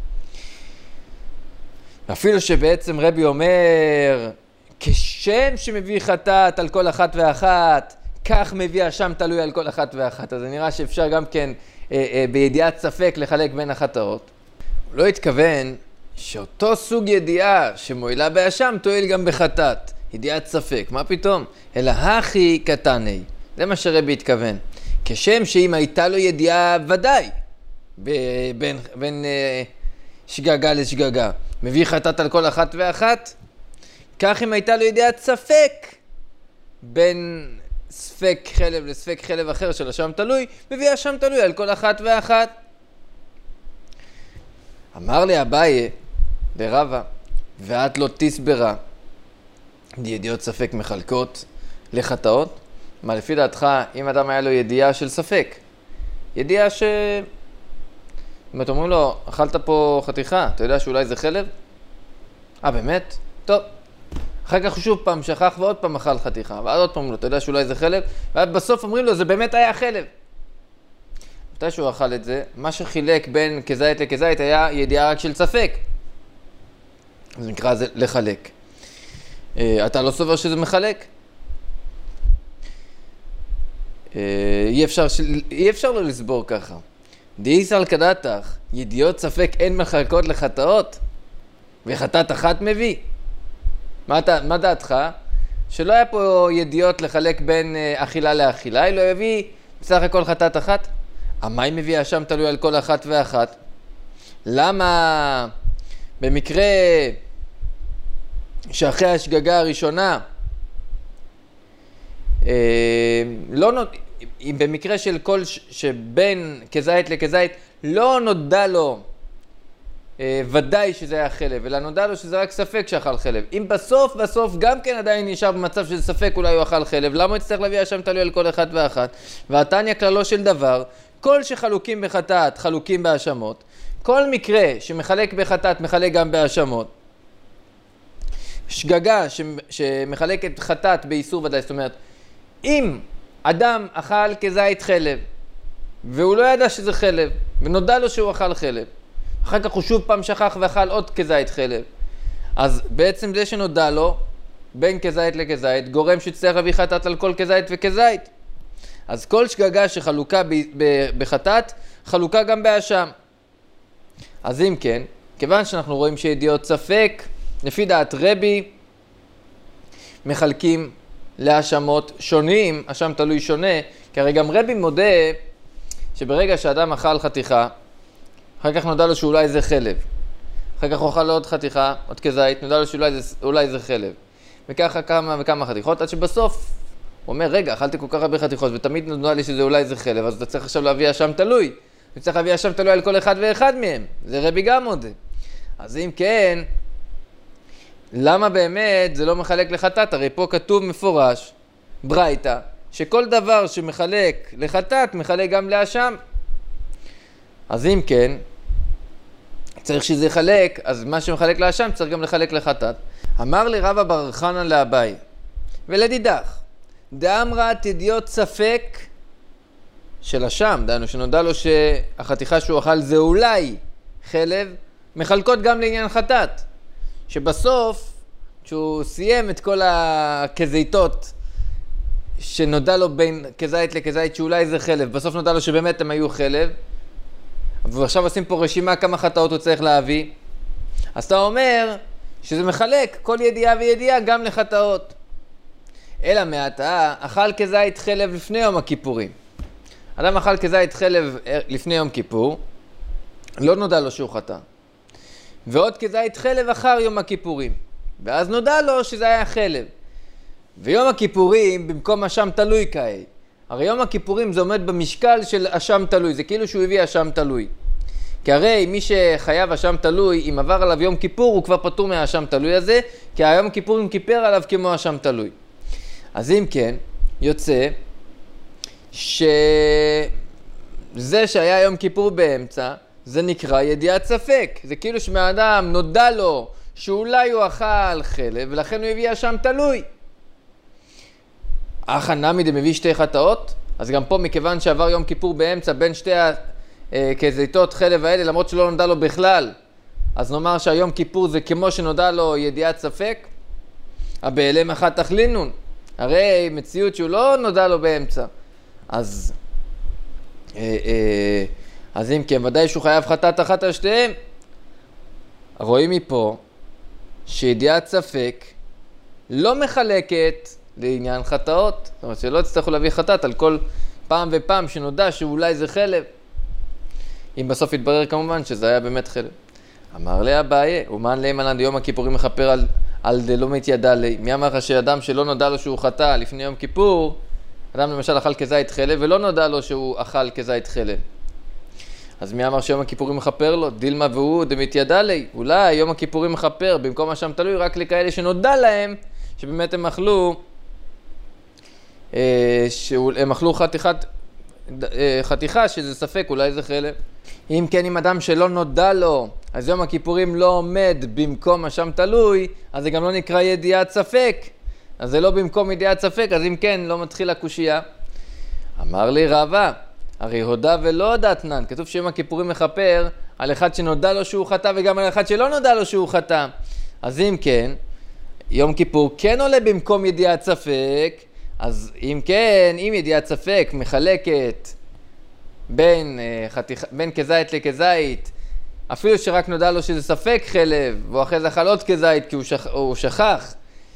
אפילו שבעצם רבי אומר, כשם שמביא חטאת על כל אחת ואחת, כך מביא אשם תלוי על כל אחת ואחת. אז זה נראה שאפשר גם כן בידיעת ספק לחלק בין החטאות. הוא לא התכוון שאותו סוג ידיעה שמועילה באשם תועיל גם בחטאת, ידיעת ספק, מה פתאום? אלא הכי קטני, זה מה שרבי התכוון. כשם שאם הייתה לו ידיעה ודאי, בין שגגה לשגגה, מביא חטאת על כל אחת ואחת, כך אם הייתה לו ידיעת ספק, בין ספק חלב לספק חלב אחר של אשם תלוי, מביא אשם תלוי על כל אחת ואחת. אמר לי אביי לרבא, ואת לא תסברה, ידיעות ספק מחלקות לחטאות? מה לפי דעתך, אם אדם היה לו ידיעה של ספק, ידיעה אם אתם אומרים לו, אכלת פה חתיכה, אתה יודע שאולי זה חלב? באמת? טוב. אחר כך הוא שוב פעם שכח ועוד פעם אכל חתיכה, ואז עוד פעם לו, אתה יודע שאולי זה חלב? ואז בסוף אומרים לו, זה באמת היה חלב. מתי שהוא אכל את זה, מה שחילק בין כזית לכזית היה ידיעה רק של ספק. זה נקרא זה לחלק. אתה לא סובר שזה מחלק? אי אפשר לא לסבור ככה. דאיסל כדתך, ידיעות ספק אין מחלקות לחטאות, וחטאת אחת מביא. מה דעתך? שלא היה פה ידיעות לחלק בין אכילה לאכילה, אלא יביא בסך הכל חטאת אחת. המים מביא אשם תלוי על כל אחת ואחת. למה במקרה שאחרי השגגה הראשונה, אם במקרה של כל שבין כזית לכזית לא נודע לו ודאי שזה היה חלב, אלא נודע לו שזה רק ספק שאכל חלב. אם בסוף גם כן עדיין נשאר במצב של ספק אולי הוא אכל חלב, למה הוא יצטרך להביא אשם תלוי על כל אחד ואחת? והתניא כללו של דבר, כל שחלוקים בחטאת חלוקים בהאשמות, כל מקרה שמחלק בחטאת מחלק גם בהאשמות. שגגה שמחלקת חטאת באיסור ודאי, זאת אומרת, אם אדם אכל כזית חלב, והוא לא ידע שזה חלב, ונודע לו שהוא אכל חלב, אחר כך הוא שוב פעם שכח ואכל עוד כזית חלב, אז בעצם זה שנודע לו, בין כזית לכזית, גורם שצריך להביא חטאת על כל כזית וכזית. אז כל שגגה שחלוקה בחטאת, חלוקה גם באשם. אז אם כן, כיוון שאנחנו רואים שידיעות ספק, לפי דעת רבי, מחלקים להאשמות שונים, אשם תלוי שונה, כי הרי גם רבי מודה שברגע שאדם אכל חתיכה, אחר כך נודע לו שאולי זה חלב. אחר כך הוא אכל עוד חתיכה, עוד כזית, נודע לו שאולי זה חלב. וככה כמה וכמה חתיכות, עד שבסוף הוא אומר, רגע, אכלתי כל כך הרבה חתיכות, ותמיד נודע לי שזה אולי זה חלב, אז אתה צריך עכשיו להביא אשם תלוי. אתה צריך להביא אשם תלוי על כל אחד ואחד מהם. זה רבי גם מודה. אז אם כן, למה באמת זה לא מחלק לחטאת? הרי פה כתוב מפורש, ברייתא, שכל דבר שמחלק לחטאת, מחלק גם לאשם. אז אם כן, צריך שזה יחלק, אז מה שמחלק לאשם צריך גם לחלק לחטאת. אמר לי רבא בר חנא לאביי, ולדידך, דאמרה תדיעות ספק של אשם, דהיינו שנודע לו שהחתיכה שהוא אכל זה אולי חלב, מחלקות גם לעניין חטאת. שבסוף, כשהוא סיים את כל הכזיתות שנודע לו בין כזית לכזית שאולי זה חלב, בסוף נודע לו שבאמת הם היו חלב, ועכשיו עושים פה רשימה כמה חטאות הוא צריך להביא, אז אתה אומר שזה מחלק כל ידיעה וידיעה גם לחטאות. אלא מעתה, אכל כזית חלב לפני יום הכיפורים. אדם אכל כזית חלב לפני יום כיפור, לא נודע לו שהוא חטא. ועוד כזית חלב אחר יום הכיפורים. ואז נודע לו שזה היה חלב. ויום הכיפורים במקום אשם תלוי כעת. הרי יום הכיפורים זה עומד במשקל של אשם תלוי, זה כאילו שהוא הביא אשם תלוי. כי הרי מי שחייב אשם תלוי, אם עבר עליו יום כיפור, הוא כבר פטור מהאשם תלוי הזה, כי היום הכיפורים כיפר עליו כמו אשם תלוי. אז אם כן, יוצא שזה שהיה יום כיפור באמצע, זה נקרא ידיעת ספק. זה כאילו שמאדם נודע לו שאולי הוא אכל חלב, ולכן הוא הביא אשם תלוי. אך הנמי דמביא שתי חטאות, אז גם פה מכיוון שעבר יום כיפור באמצע בין שתי כזיתות חלב האלה, למרות שלא נודע לו בכלל, אז נאמר שהיום כיפור זה כמו שנודע לו ידיעת ספק, הבעלם אחת תחלינון. הרי מציאות שהוא לא נודע לו באמצע. אז אם כן, ודאי שהוא חייב חטאת אחת על שתיהם. רואים מפה שידיעת ספק לא מחלקת לעניין חטאות. זאת אומרת שלא תצטרכו להביא חטאת על כל פעם ופעם שנודע שאולי זה חלב. אם בסוף יתברר כמובן שזה היה באמת חלב. אמר לי אביי, אומן להם על יום הכיפורים מכפר על דלא מתיידע לי. מי אמר לך שאדם שלא נודע לו שהוא חטא לפני יום כיפור, אדם למשל אכל כזית חלב ולא נודע לו שהוא אכל כזית חלב. אז מי אמר שיום הכיפורים מכפר לו? דילמה והוא דמתיידע לי. אולי יום הכיפורים מכפר במקום השם תלוי רק לכאלה שנודע להם שבאמת הם אכלו חתיכה שזה ספק, אולי זה חלב. אם כן, אם אדם שלא נודע לו, אז יום הכיפורים לא עומד במקום השם תלוי, אז זה גם לא נקרא ידיעת ספק. אז זה לא במקום ידיעת ספק, אז אם כן, לא מתחיל הקושייה. אמר לי רבא, הרי הודה ולא הודה תנן. כתוב שיום הכיפורים מכפר על אחד שנודע לו שהוא חטא וגם על אחד שלא נודע לו שהוא חטא. אז אם כן, יום כיפור כן עולה במקום ידיעת ספק, אז אם כן, אם ידיעת ספק מחלקת בין כזית לכזית, אפילו שרק נודע לו שזה ספק חלב, והוא אחרי זה אכל עוד כזית כי הוא שכח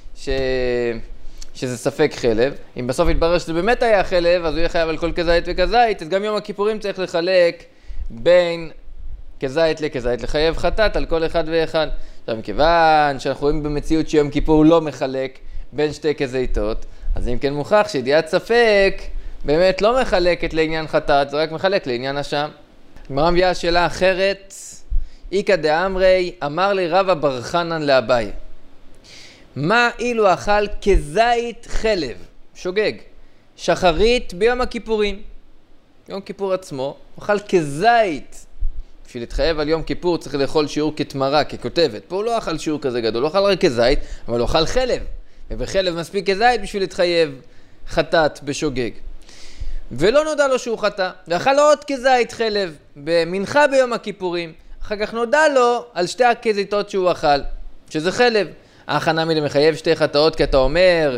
שזה ספק חלב, אם בסוף יתברר שזה באמת היה חלב, אז הוא יהיה חייב על כל כזית וכזית, אז גם יום הכיפורים צריך לחלק בין כזית לכזית, לחייב חטאת על כל אחד ואחד. עכשיו, מכיוון שאנחנו רואים במציאות שיום כיפור לא מחלק בין שתי כזיתות, אז אם כן מוכח שידיעת ספק באמת לא מחלקת לעניין חטאת, זה רק מחלק לעניין אשם. הגמרא מביאה שאלה אחרת, איכא דאמרי, אמר לי רבא בר חנן לאביי, מה אילו אכל כזית חלב, שוגג, שחרית ביום הכיפורים, יום כיפור עצמו, אכל כזית, בשביל להתחייב על יום כיפור צריך לאכול שיעור כתמרה, ככותבת, פה הוא לא אכל שיעור כזה גדול, הוא אכל רק כזית, אבל הוא אכל חלב, ובחלב מספיק כזית בשביל להתחייב חטאת בשוגג. ולא נודע לו שהוא חטא, ואכל עוד כזית חלב במנחה ביום הכיפורים, אחר כך נודע לו על שתי הכזיתות שהוא אכל, שזה חלב. ההכנה מילה מחייב שתי חטאות, כי אתה אומר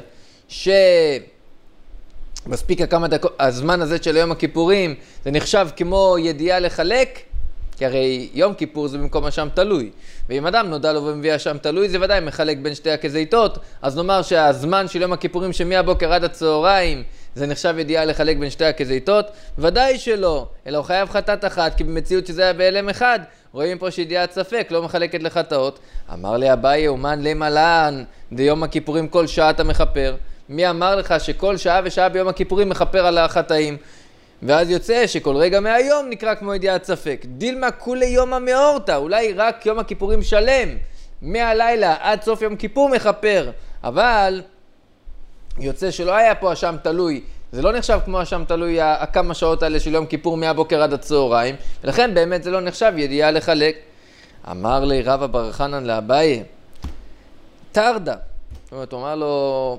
שמספיק כמה דקות, הזמן הזה של יום הכיפורים, זה נחשב כמו ידיעה לחלק, כי הרי יום כיפור זה במקום השם תלוי, ואם אדם נודע לו ומביא השם תלוי, זה ודאי מחלק בין שתי הכזיתות, אז נאמר שהזמן של יום הכיפורים שמהבוקר עד הצהריים, זה נחשב ידיעה לחלק בין שתי הכזיתות? ודאי שלא, אלא הוא חייב חטאת אחת, כי במציאות שזה היה בהלם אחד, רואים פה שידיעת ספק לא מחלקת לחטאות. אמר לי אביי, אומן למלן, דיום הכיפורים כל שעה אתה מכפר. מי אמר לך שכל שעה ושעה ביום הכיפורים מכפר על החטאים? ואז יוצא שכל רגע מהיום נקרא כמו ידיעת ספק. דילמה כולי יום המאורתא, אולי רק יום הכיפורים שלם, מהלילה עד סוף יום כיפור מכפר, אבל יוצא שלא היה פה השם תלוי, זה לא נחשב כמו השם תלוי הכמה שעות האלה של יום כיפור מהבוקר עד הצהריים, ולכן באמת זה לא נחשב ידיעה לחלק. אמר לי רבא בר חנן לאביי, תרדה, זאת אומרת, הוא אמר לו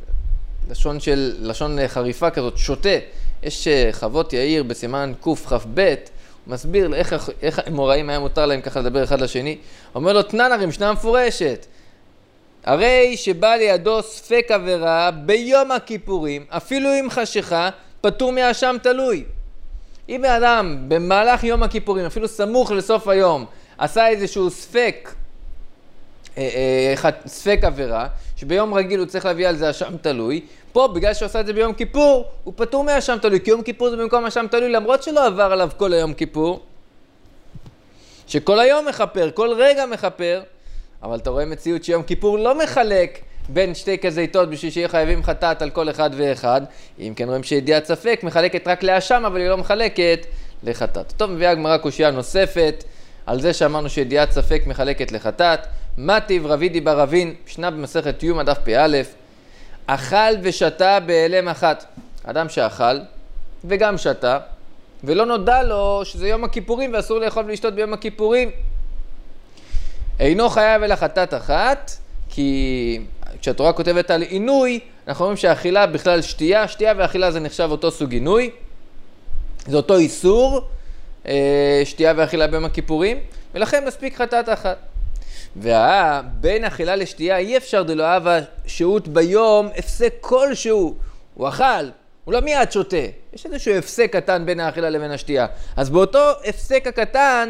לשון חריפה כזאת, שוטה. יש חוות יאיר בסימן קכ"ב, הוא מסביר איך אמוראים היה מותר להם ככה לדבר אחד לשני. אומר לו, תנן הרי משנה מפורשת, הרי שבא לידו ספק עבירה ביום הכיפורים, אפילו אם חשיכה, פטור מהאשם תלוי. אם האדם במהלך יום הכיפורים, אפילו סמוך לסוף היום, עשה איזשהו ספק עבירה, שביום רגיל הוא צריך להביא על זה אשם תלוי, פה בגלל שהוא עשה את זה ביום כיפור, הוא פטור מהאשם תלוי, כי יום כיפור זה במקום אשם תלוי, למרות שלא עבר עליו כל היום כיפור, שכל היום מחפר, כל רגע מחפר, אבל אתה רואה מציאות שיום כיפור לא מחלק בין שתי כזיתות בשביל שיהיה חייבים חטאת על כל אחד ואחד. אם כן רואים שידיעת ספק מחלקת רק לאשם, אבל היא לא מחלקת לחטאת. טוב, מביאה הגמרא קושייה נוספת על זה שאמרנו שידיעת ספק מחלקת לחטאת. מטיב רבידי בר אבין, משנה במסכת יומא דף פ"א, אכל ושתה בהלם אחת. אדם שאכל וגם שתה, ולא נודע לו שזה יום הכיפורים ואסור לאכול ולשתות ביום הכיפורים, אינו חייב אלא חטאת אחת, כי כשהתורה כותבת על עינוי, אנחנו אומרים שהאכילה בכלל שתייה ואכילה זה נחשב אותו סוג עינוי, זה אותו איסור, שתייה ואכילה ביום הכיפורים, ולכן מספיק חטאת אחת. ובין אכילה לשתייה אי אפשר דלא הווה שהות ביום הפסק כלשהו, הוא אכל, הוא לא מיד שותה, יש איזשהו הפסק קטן בין האכילה לבין השתייה, אז באותו הפסק הקטן,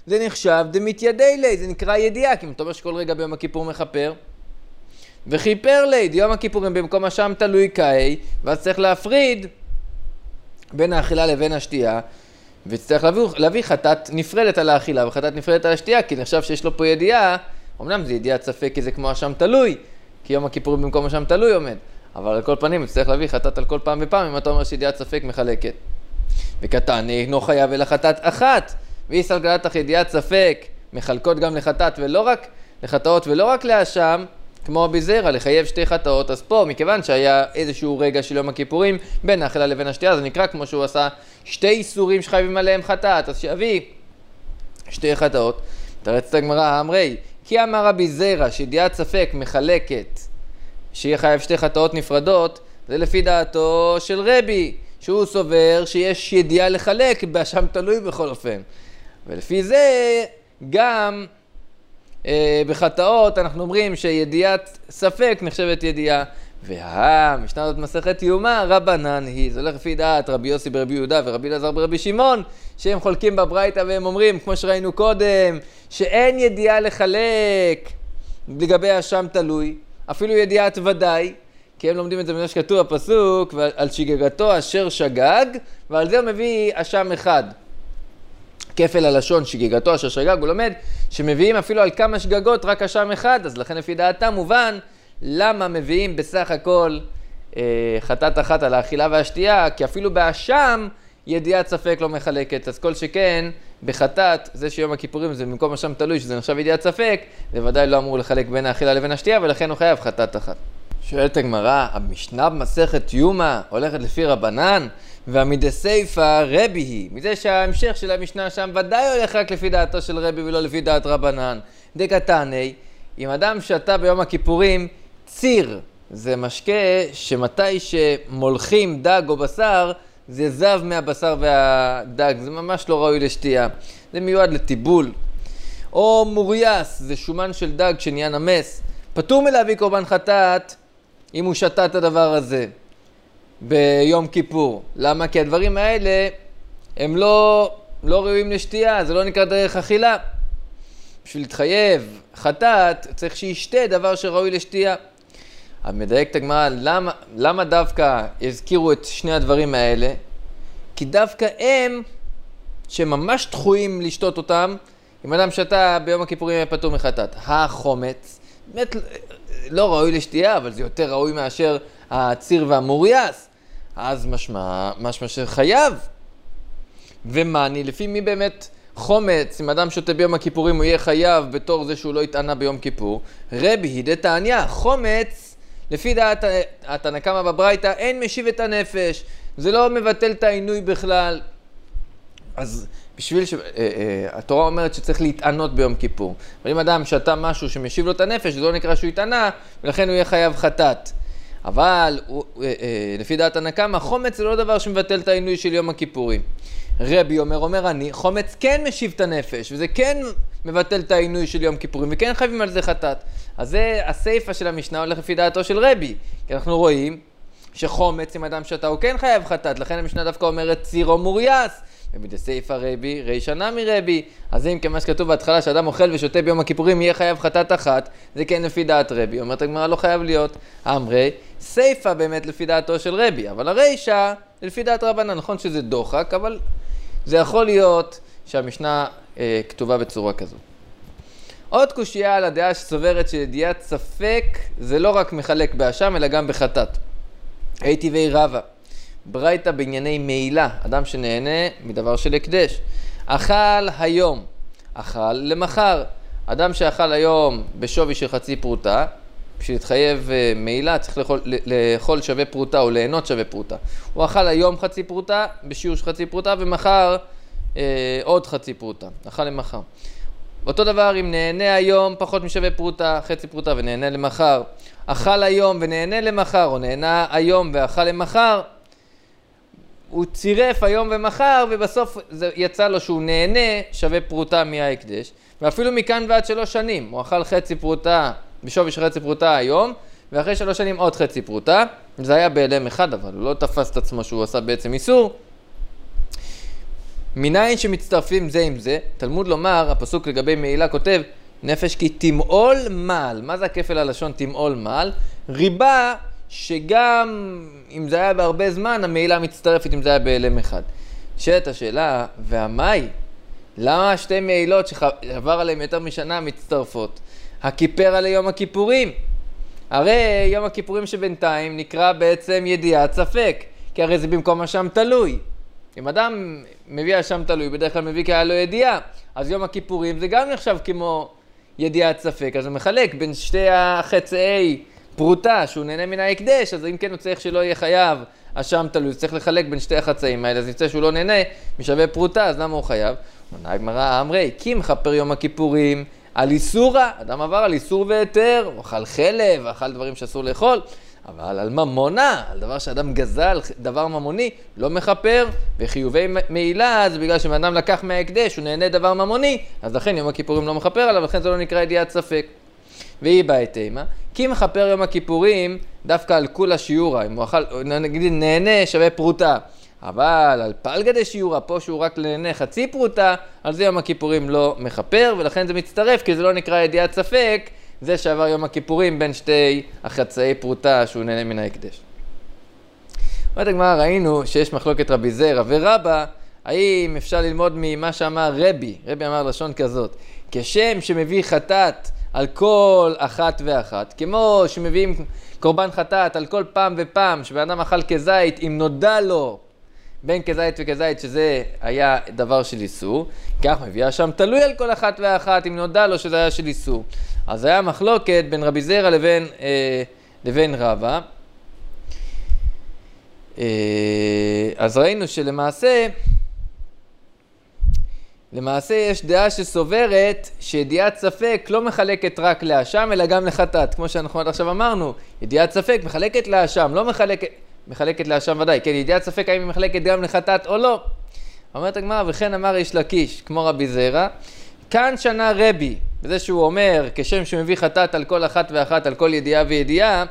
זה נחשב דמתיידי לי, זה נקרא ידיעה, כי אם אתה אומר שכל רגע ביום הכיפור מכפר, וכיפר לי, דיום הכיפורים במקום השם תלוי קאי, ואז צריך להפריד בין האכילה לבין השתייה, וצריך להביא חטאת נפרדת על האכילה וחטאת נפרדת על השתייה, כי נחשב שיש לו פה ידיעה, אמנם זה ידיעת ספק כי זה כמו השם תלוי, כי יום הכיפורים במקום השם תלוי עומד, אבל על כל פנים צריך להביא חטאת על כל פעם ופעם, אם אתה אומר שידיעת ספק מחלקת. וקטן אינו חייב אלא חטאת אחת, ואיסר גלתך ידיעת ספק מחלקות גם לחטאת ולא רק לחטאות ולא רק לאשם, כמו בזרע, לחייב שתי חטאות. אז פה, מכיוון שהיה איזשהו רגע של יום הכיפורים בין האכילה לבין השתייה, זה נקרא כמו שהוא עשה שתי איסורים שחייבים עליהם חטאת, אז שיביא שתי חטאות. תרצת הגמרא, אמרי, כי אמר רבי זרע שידיעת ספק מחלקת, שיהיה חייב שתי חטאות נפרדות, זה לפי דעתו של רבי, שהוא סובר שיש ידיעה לחלק, באשם תלוי בכל אופן. ולפי זה גם בחטאות אנחנו אומרים שידיעת ספק נחשבת ידיעה. משנה זאת מסכת יומא רבנן היא, זה הולך לפי דעת רבי יוסי ברבי יהודה ורבי אלעזר ברבי שמעון, שהם חולקים בברייתא והם אומרים, כמו שראינו קודם, שאין ידיעה לחלק לגבי השם תלוי, אפילו ידיעת ודאי, כי הם לומדים את זה במה שכתוב הפסוק, על שגגתו אשר שגג, ועל זה הוא מביא אשם אחד. כפל הלשון שגגתו אשר שגג, הוא לומד שמביאים אפילו על כמה שגגות רק אשם אחד, אז לכן לפי דעתם מובן למה מביאים בסך הכל חטאת אחת על האכילה והשתייה, כי אפילו באשם ידיעת ספק לא מחלקת, אז כל שכן בחטאת, זה שיום הכיפורים זה במקום אשם תלוי שזה נחשב ידיעת ספק, זה ודאי לא אמור לחלק בין האכילה לבין השתייה, ולכן הוא חייב חטאת אחת. שואלת הגמרא, המשנה במסכת יומא הולכת לפי רבנן, והמדסייפא רבי היא, מזה שההמשך של המשנה שם ודאי הולך רק לפי דעתו של רבי ולא לפי דעת רבנן. דקתני, אם אדם שתה ביום הכיפורים ציר, זה משקה שמתי שמולכים דג או בשר, זה זב מהבשר והדג, זה ממש לא ראוי לשתייה, זה מיועד לטיבול. או מורייס, זה שומן של דג שנהיה נמס, פטור מלהביא קורבן חטאת אם הוא שתה את הדבר הזה ביום כיפור. למה? כי הדברים האלה הם לא ראויים לשתייה, זה לא נקרא דרך אכילה. בשביל להתחייב חטאת צריך שישתה דבר שראוי לשתייה. אז מדייק את הגמרא, למה דווקא הזכירו את שני הדברים האלה? כי דווקא הם שממש דחויים לשתות אותם, אם אדם שתה ביום הכיפורים יהיה פטור מחטאת. החומץ, באמת לא ראוי לשתייה, אבל זה יותר ראוי מאשר הציר והמורייס. אז משמע שחייב. ומעני, לפי מי באמת חומץ, אם אדם שותה ביום הכיפורים הוא יהיה חייב בתור זה שהוא לא יתענה ביום כיפור? רבי היא דתניא, חומץ, לפי דעת התנא קמא בברייתא, אין משיב את הנפש. זה לא מבטל את העינוי בכלל. אז בשביל התורה אומרת שצריך להתענות ביום כיפור. אבל אם אדם שתה משהו שמשיב לו את הנפש, זה לא נקרא שהוא יתענה, ולכן הוא יהיה חייב חטאת. אבל לפי דעת התנא קמא, חומץ זה לא דבר שמבטל את העינוי של יום הכיפורים. רבי אומר אני, חומץ כן משיב את הנפש, וזה כן מבטל את העינוי של יום כיפורים, וכן חייבים על זה חטאת. אז זה הסיפא של המשנה הולך לפי דעתו של רבי, כי אנחנו רואים שחומץ אם אדם שתה הוא כן חייב חטאת, לכן המשנה דווקא אומרת ציר או מורייס, ומדסייפא רבי, רישא נמי רבי. אז אם כמה שכתוב בהתחלה שאדם אוכל ושותה ביום הכיפורים יהיה חייב חטאת אחת, זה כן לפי דעת רבי. אומרת הגמרא לא חייב להיות. אמרי, סייפא באמת לפי דעתו של רבי, אבל הרישא לפי דעת רבנן. נכון שזה דוחק, אבל זה יכול להיות שהמשנה כתובה בצורה כזו. עוד קושייה על הדעה שסוברת שידיעת ספק זה לא רק מחלק באשם אלא גם בחטאת. הייתי וי רבא. ברייתא בענייני מעילה, אדם שנהנה מדבר של הקדש. אכל היום, אכל למחר. אדם שאכל היום בשווי של חצי פרוטה, בשביל להתחייב מעילה צריך לאכול שווה פרוטה או ליהנות שווה פרוטה. הוא אכל היום חצי פרוטה בשיעור של חצי פרוטה ומחר עוד חצי פרוטה, אכל למחר. אותו דבר אם נהנה היום פחות משווה פרוטה, חצי פרוטה ונהנה למחר. אכל היום ונהנה למחר, או נהנה היום ואכל למחר, הוא צירף היום ומחר, ובסוף זה יצא לו שהוא נהנה שווה פרוטה מההקדש. ואפילו מכאן ועד 3 שנים, הוא אכל חצי פרוטה, בשווי של חצי פרוטה היום, ואחרי 3 שנים עוד חצי פרוטה. זה היה בהלם אחד, אבל הוא לא תפס את עצמו שהוא עשה בעצם איסור. מניין שמצטרפים זה עם זה, תלמוד לומר, הפסוק לגבי מעילה כותב, נפש כי תמעול מעל. מה זה הכפל הלשון תמעול מעל? ריבה שגם אם זה היה בהרבה זמן, המעילה מצטרפת אם זה היה בהלם אחד. שאלת השאלה, והמאי? למה שתי מעילות שעבר עליהם יותר משנה מצטרפות? הכיפרה ליום הכיפורים. הרי יום הכיפורים שבינתיים נקרא בעצם ידיעת ספק, כי הרי זה במקום השם תלוי. אם אדם מביא השם תלוי, בדרך כלל מביא כי היה לו ידיעה, אז יום הכיפורים זה גם נחשב כמו ידיעת ספק, אז הוא מחלק בין שתי החצאי פרוטה שהוא נהנה מן ההקדש, אז אם כן הוא צריך שלא יהיה חייב השם תלוי, צריך לחלק בין שתי החצאים האלה, אז יצא שהוא לא נהנה משווה פרוטה, אז למה הוא חייב? עונה הגמרא אמרי, כי מכפר יום הכיפורים על איסורה, אדם עבר על איסור והיתר, הוא אכל חלב, אכל דברים שאסור לאכול, אבל על ממונה, על דבר שאדם גזל, דבר ממוני, לא מכפר, וחיובי מעילה זה בגלל שאדם לקח מההקדש, הוא נהנה דבר ממוני, אז לכן יום הכיפורים לא מכפר עליו, לכן זה לא נקרא ידיעת ספק. והיא בהתאמה, כי מכפר יום הכיפורים דווקא על כולה שיעורה, אם הוא אכל, נגיד נהנה שווה פרוטה, אבל על פלגדי שיעורה, פה שהוא רק נהנה חצי פרוטה, על זה יום הכיפורים לא מכפר, ולכן זה מצטרף, כי זה לא נקרא ידיעת ספק, זה שעבר יום הכיפורים בין שתי החצאי פרוטה שהוא נהנה מן ההקדש. אומרת הגמרא, ראינו שיש מחלוקת רבי זרע ורבא, האם אפשר ללמוד ממה שאמר רבי אמר לשון כזאת, כשם שמביא חטאת על כל אחת ואחת, כמו שמביאים קורבן חטאת על כל פעם ופעם, שבאדם אכל כזית, אם נודע לו בין כזית וכזית שזה היה דבר של איסור, כך מביא השם תלוי על כל אחת ואחת, אם נודע לו שזה היה של איסור. אז היה מחלוקת בין רבי זרע לבין רבא. אז ראינו שלמעשה יש דעה שסוברת שידיעת ספק לא מחלקת רק לאשם, אלא גם לחטאת. כמו שאנחנו עד עכשיו אמרנו, ידיעת ספק מחלקת לאשם, לא מחלקת לאשם ודאי. כן, ידיעת ספק האם היא מחלקת גם לחטאת או לא. אומרת הגמרא, וכן אמר יש לקיש, כמו רבי זרע, כאן שנה רבי, בזה שהוא אומר, כשם שמביא חטאת על כל אחת ואחת, על כל ידיעה וידיעה,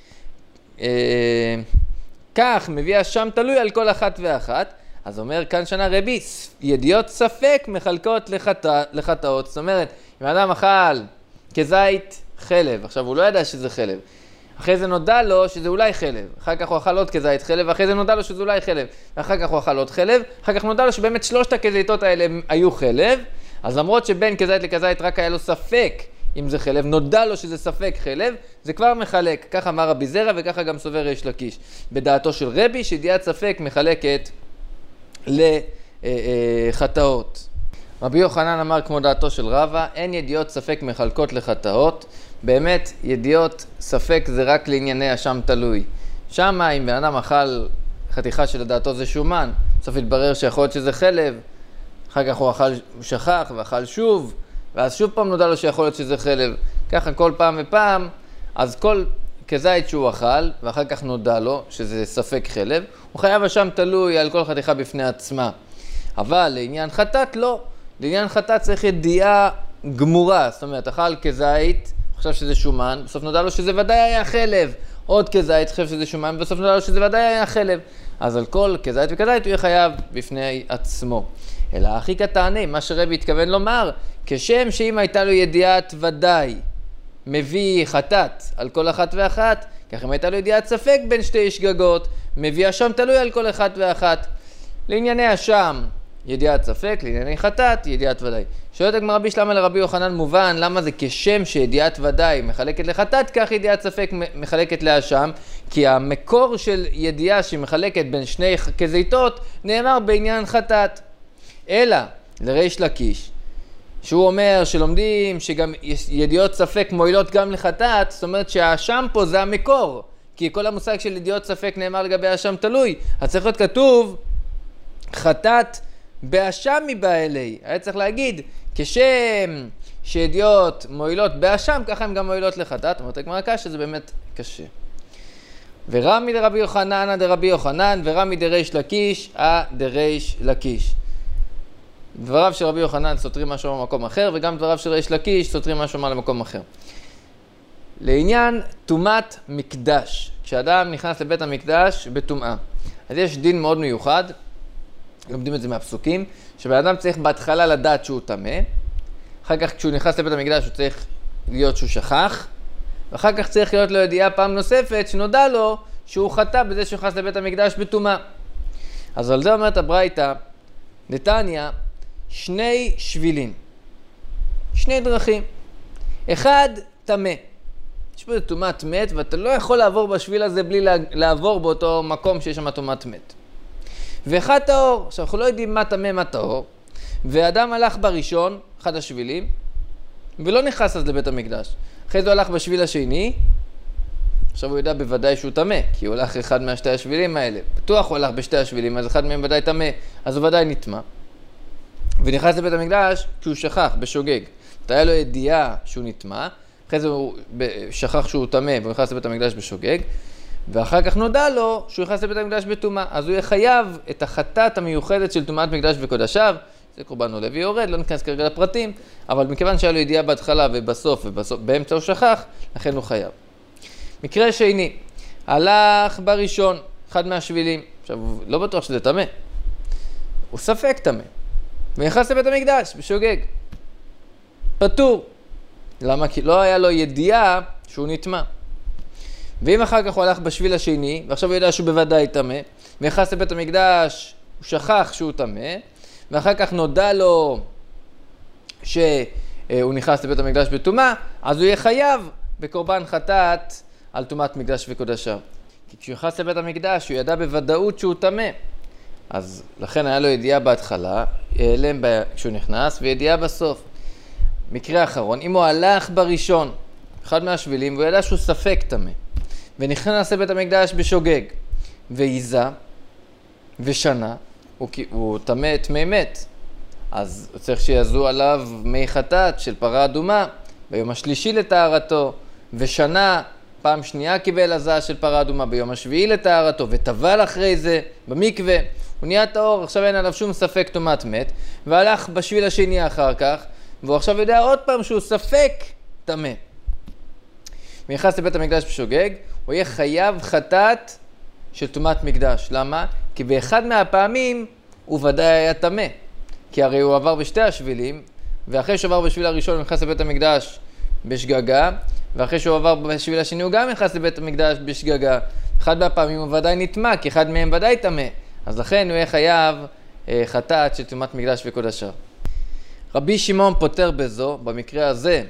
כך מביא השם תלוי על כל אחת ואחת, אז אומר כאן שנה רבי, ידיעות ספק מחלקות לחטאות. זאת אומרת, אם האדם אכל כזית חלב, עכשיו הוא לא ידע שזה חלב, אחרי זה נודע לו שזה אולי חלב, אחר כך הוא אכל עוד כזית חלב, ואחרי זה נודע לו שזה אולי חלב, ואחר כך הוא אכל עוד חלב, אחר כך נודע לו שבאמת שלושת הכזיתות האלה היו חלב, אז למרות שבין כזית לכזית רק היה לו ספק אם זה חלב, נודע לו שזה ספק חלב, זה כבר מחלק. כך אמר רבי זרע וככה גם סובר ריש לקיש. בדעתו של רבי, שידיעת ספק מחלקת לחטאות. רבי יוחנן אמר כמו דעתו של רבא, אין ידיעות ספק מחלקות לחטאות. באמת, ידיעות ספק זה רק לענייני השם תלוי. שמה, אם בן אדם אכל חתיכה שלדעתו זה שומן, בסוף התברר שיכול להיות שזה חלב, אחר כך הוא שכח ואכל שוב, ואז שוב פעם נודע לו שיכול להיות שזה חלב. ככה כל פעם ופעם, אז כל כזית שהוא אכל, ואחר כך נודע לו שזה ספק חלב, הוא חייב השם תלוי על כל חתיכה בפני עצמה. אבל לעניין חטאת לא. לעניין חטאת צריך ידיעה גמורה. זאת אומרת, אכל כזית, חושב שזה שומן, בסוף נודע לו שזה ודאי היה חלב. עוד כזית, חושב שזה שומן, בסוף נודע לו שזה ודאי היה חלב. אז על כל כזית וכזית הוא יהיה חייב בפני עצמו. אלא הכי קטעני, מה שרבי התכוון לומר, כשם שאם הייתה לו ידיעת ודאי, מביא חטאת על כל אחת ואחת, כך אם הייתה לו ידיעת ספק בין שתי שגגות, מביא השם תלוי על כל אחת ואחת. לענייני השם, ידיעת ספק, לענייני חטאת, ידיעת ודאי. שואלת הגמרא בשלמה לרבי יוחנן מובן, למה זה כשם שידיעת ודאי מחלקת לחטאת, כך ידיעת ספק מחלקת לאשם, כי המקור של ידיעה שמחלקת בין שני כזיתות, נאמר בעניין חטאת. אלא לריש לקיש, שהוא אומר שלומדים שגם ידיעות ספק מועילות גם לחטאת, זאת אומרת שהאשם פה זה המקור, כי כל המושג של ידיעות ספק נאמר לגבי האשם תלוי, אז צריך להיות כתוב חטאת באשם מבא אלי. היה צריך להגיד כשם שידיעות מועילות באשם, ככה הן גם מועילות לחטאת. אומרת הגמרא קשה, זה באמת קשה. ורמי דרבי יוחנן דרבי יוחנן, ורמי דריש לקיש דריש לקיש. דבריו של רבי יוחנן סותרים משהו במקום אחר, וגם דבריו של ריש לקיש סותרים משהו למקום אחר. לעניין טומאת מקדש, כשאדם נכנס לבית המקדש בטומאה, אז יש דין מאוד מיוחד, לומדים את זה מהפסוקים, שבן אדם צריך בהתחלה לדעת שהוא טמא, אחר כך כשהוא נכנס לבית המקדש הוא צריך להיות שהוא שכח, ואחר כך צריך להיות לו ידיעה פעם נוספת שנודע לו שהוא חטא בזה שהוא נכנס לבית המקדש בטומאה. אז על זה אומרת הברייתא, נתניה, שני שבילים, שני דרכים. אחד, טמא. יש פה טומאת מת, ואתה לא יכול לעבור בשביל הזה בלי לעבור באותו מקום שיש שם טומאת מת. ואחד טהור. עכשיו, אנחנו לא יודעים מה טמא, מה טהור. ואדם הלך בראשון, אחד השבילים, ולא נכנס אז לבית המקדש. אחרי זה הוא הלך בשביל השני, עכשיו הוא יודע בוודאי שהוא טמא, כי הוא הלך אחד מהשתי השבילים האלה. בטוח הוא הלך בשתי השבילים, אז אחד מהם ודאי טמא, אז הוא ודאי נטמא. ונכנס לבית המקדש כשהוא שכח, בשוגג. היה לו ידיעה שהוא נטמא, אחרי זה הוא שכח שהוא טמא, והוא נכנס לבית המקדש בשוגג, ואחר כך נודע לו שהוא נכנס לבית המקדש בטומאה. אז הוא יחייב את החטאת המיוחדת של טומאת מקדש וקודשיו, זה קורבן עולה ויורד, לא ניכנס כרגע לפרטים, אבל מכיוון שהיה לו ידיעה בהתחלה ובסוף באמצע הוא שכח, לכן הוא חייב. מקרה שני, הלך בראשון, אחד מהשבילים, עכשיו הוא לא בטוח שזה טמא, הוא ספק טמא, ונכנס לבית המקדש בשוגג, פטור. למה? כי לא היה לו ידיעה שהוא נטמא. ואם אחר כך הוא הלך בשביל השני, ועכשיו הוא יודע שהוא בוודאי טמא, ונכנס לבית המקדש, הוא שכח שהוא טמא, ואחר כך נודע לו שהוא נכנס לבית המקדש בטומאה, אז הוא יהיה חייב בקורבן חטאת על טומאת מקדש וקודשיו. כי כשהוא נכנס לבית המקדש, הוא ידע בוודאות שהוא טמא. אז לכן היה לו ידיעה בהתחלה, העלם כשהוא נכנס, וידיעה בסוף. מקרה אחרון, אם הוא הלך בראשון, אחד מהשבילים, והוא ידע שהוא ספק טמא, ונכנס לבית המקדש בשוגג, ועיזה, ושנה, הוא טמא טמא מת. אז הוא צריך שיעזו עליו מי חטאת של פרה אדומה, ביום השלישי לטהרתו, ושנה, פעם שנייה קיבל עזה של פרה אדומה, ביום השביעי לטהרתו, וטבל אחרי זה במקווה, הוא נהיה טהור, עכשיו אין עליו שום ספק טומאת מת, והלך בשביל השני אחר כך, והוא עכשיו יודע עוד פעם שהוא ספק טמא. ונכנס לבית המקדש בשוגג, הוא יהיה חייב חטאת של טומאת מקדש. למה? כי באחד מהפעמים הוא ודאי היה טמא. כי הרי הוא עבר בשתי השבילים, ואחרי שהוא עבר בשביל הראשון הוא נכנס לבית המקדש בשגגה, ואחרי שהוא עבר בשביל השני הוא גם נכנס לבית המקדש בשגגה. אחד מהפעמים הוא ודאי נטמא, כי אחד מהם ודאי טמא. אז לכן הוא יהיה חייב חטאת של טומאת מקדש וקודשיו. רבי שמעון פותר בזו, במקרה הזה,